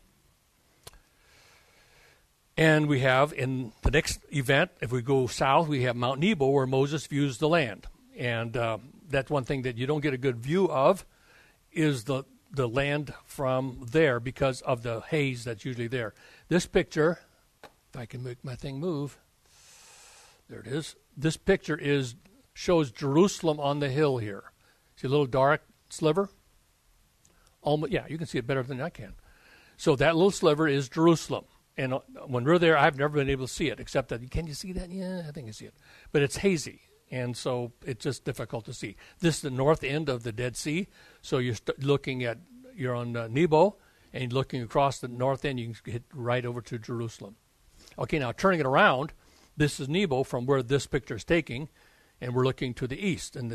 And we have, in the next event, if we go south, we have Mount Nebo, where Moses views the land. And that's one thing that you don't get a good view of, is the land from there because of the haze that's usually there. This picture, if I can make my thing move, there it is. This picture shows Jerusalem on the hill here. See a little dark sliver? almost, yeah, you can see it better than I can. So that little sliver is Jerusalem. And when we're there, I've never been able to see it, except that, can you see that? Yeah, I think you see it. But it's hazy, and so it's just difficult to see. This is the north end of the Dead Sea, so you're on Nebo, and looking across the north end, you can hit right over to Jerusalem. Okay, now turning it around, this is Nebo from where this picture is taking, and we're looking to the east. And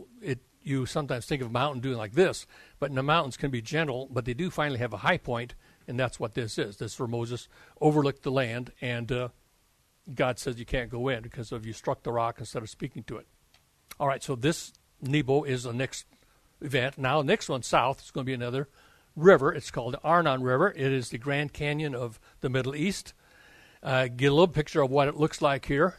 you sometimes think of a mountain doing like this, but the mountains can be gentle, but they do finally have a high point, and that's what this is. This is where Moses overlooked the land, and God says you can't go in because of you struck the rock instead of speaking to it. All right, so this Nebo is the next event. Now, the next one south is going to be another river. It's called the Arnon River. It is the Grand Canyon of the Middle East. Get a little picture of what it looks like here,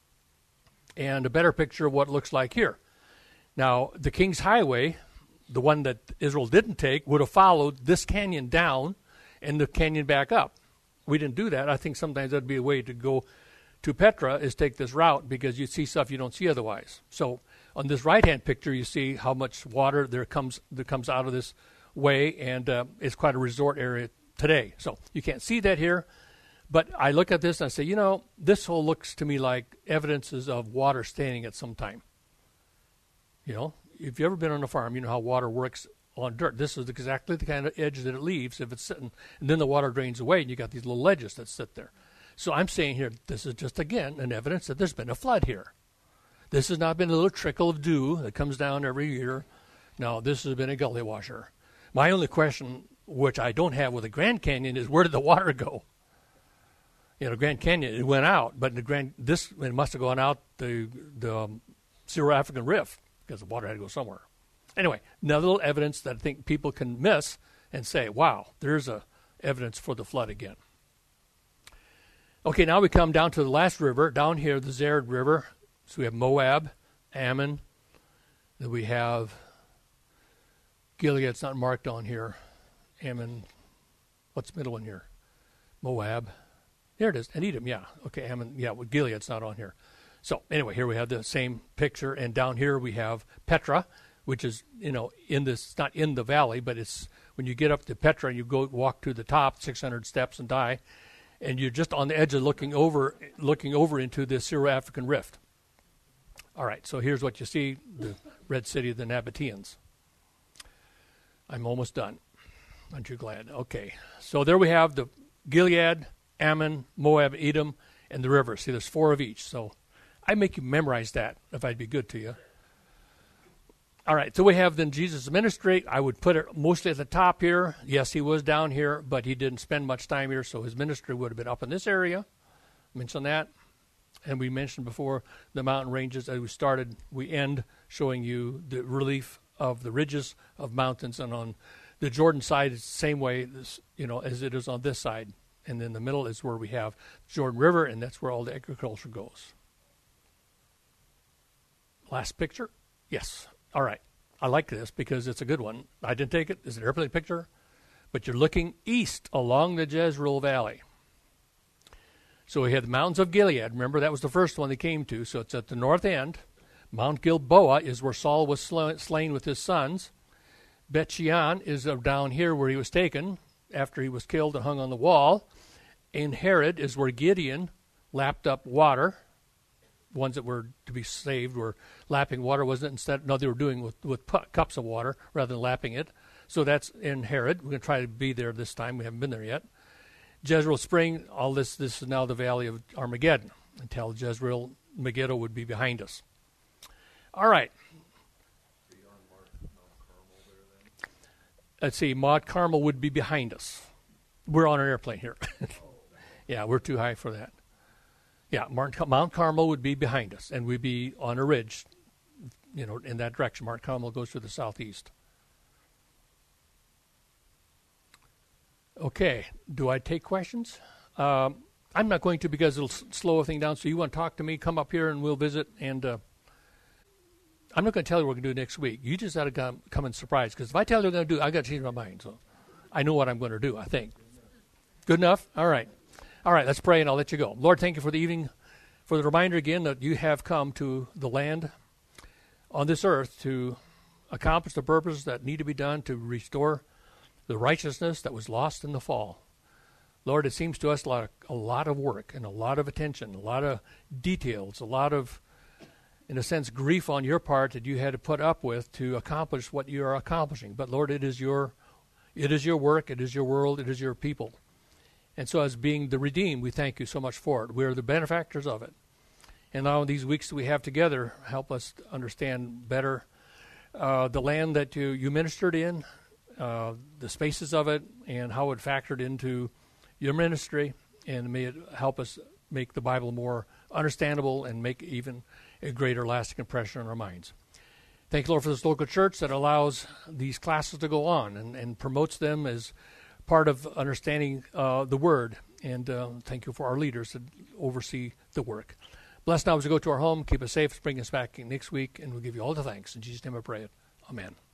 and a better picture of what it looks like here. Now, the King's Highway, the one that Israel didn't take, would have followed this canyon down and the canyon back up. We didn't do that. I think sometimes that'd be a way to go to Petra, is take this route, because you see stuff you don't see otherwise. So on this right-hand picture, you see how much water there comes out of this way, and it's quite a resort area today. So you can't see that here. But I look at this and I say, this whole looks to me like evidences of water standing at some time. If you've ever been on a farm, you know how water works on dirt. This is exactly the kind of edge that it leaves if it's sitting, and then the water drains away, and you got these little ledges that sit there. So I'm saying here, this is just, again, an evidence that there's been a flood here. This has not been a little trickle of dew that comes down every year. No, this has been a gully washer. My only question, which I don't have with the Grand Canyon, is where did the water go? Grand Canyon, it went out, but it must have gone out the Syro-African Rift, because the water had to go somewhere. Anyway, another little evidence that I think people can miss and say, wow, there's a evidence for the flood again. Okay, now we come down to the last river, down here, the Zered River. So we have Moab, Ammon, then we have Gilead. It's not marked on here. Ammon, what's the middle one here? Moab. There it is, and Edom, yeah. Okay, Ammon, yeah, well, Gilead's not on here. So anyway, here we have the same picture, and down here we have Petra, which is, not in the valley, but it's when you get up to Petra and you walk to the top, 600 steps and die, and you're just on the edge of looking over into the Syro-African Rift. All right, so here's what you see, the Red City of the Nabateans. I'm almost done. Aren't you glad? Okay, so there we have the Gilead, Ammon, Moab, Edom, and the rivers. See, there's 4 of each, so I'd make you memorize that if I'd be good to you. All right, so we have then Jesus' ministry. I would put it mostly at the top here. Yes, he was down here, but he didn't spend much time here, so his ministry would have been up in this area. Mention that. And we mentioned before the mountain ranges. As we end showing you the relief of the ridges of mountains. And on the Jordan side, it's the same way as it is on this side. And then the middle is where we have Jordan River, and that's where all the agriculture goes. Last picture? Yes. All right. I like this because it's a good one. I didn't take it. It's an airplane picture. But you're looking east along the Jezreel Valley. So we had the mountains of Gilead. Remember, that was the first one they came to. So it's at the north end. Mount Gilboa is where Saul was slain with his sons. Bet Shean is down here where he was taken after he was killed and hung on the wall. And Herod is where Gideon lapped up water. Ones that were to be saved were lapping water. They were doing with cups of water rather than lapping it. So that's in Herod. We're going to try to be there this time. We haven't been there yet. Jezreel Spring, all this is now the valley of Armageddon until Jezreel, Megiddo would be behind us. All right. Let's see, Mount Carmel would be behind us. We're on an airplane here. Yeah, we're too high for that. Yeah, Mount Carmel would be behind us, and we'd be on a ridge, in that direction. Mount Carmel goes to the southeast. Okay, do I take questions? I'm not going to because it'll slow everything down. So you want to talk to me, come up here and we'll visit. And I'm not going to tell you what we're going to do next week. You just got to come and surprise. Because if I tell you what I'm going to do, I got to change my mind. So I know what I'm going to do, I think. Good enough? All right. All right, let's pray and I'll let you go. Lord, thank you for the evening, for the reminder again that you have come to the land on this earth to accomplish the purposes that need to be done to restore the righteousness that was lost in the fall. Lord, it seems to us a lot of work and a lot of attention, a lot of details, a lot of, in a sense, grief on your part that you had to put up with to accomplish what you are accomplishing. But Lord, it is your work, it is your world, it is your people. And so as being the redeemed, we thank you so much for it. We are the benefactors of it. And now in these weeks that we have together, help us understand better the land that you ministered in, the spaces of it, and how it factored into your ministry, and may it help us make the Bible more understandable and make even a greater lasting impression on our minds. Thank you, Lord, for this local church that allows these classes to go on and promotes them as part of understanding the Word. And thank you for our leaders that oversee the work. Bless now as we go to our home. Keep us safe. Bring us back next week, and we'll give you all the thanks. In Jesus' name I pray it. Amen.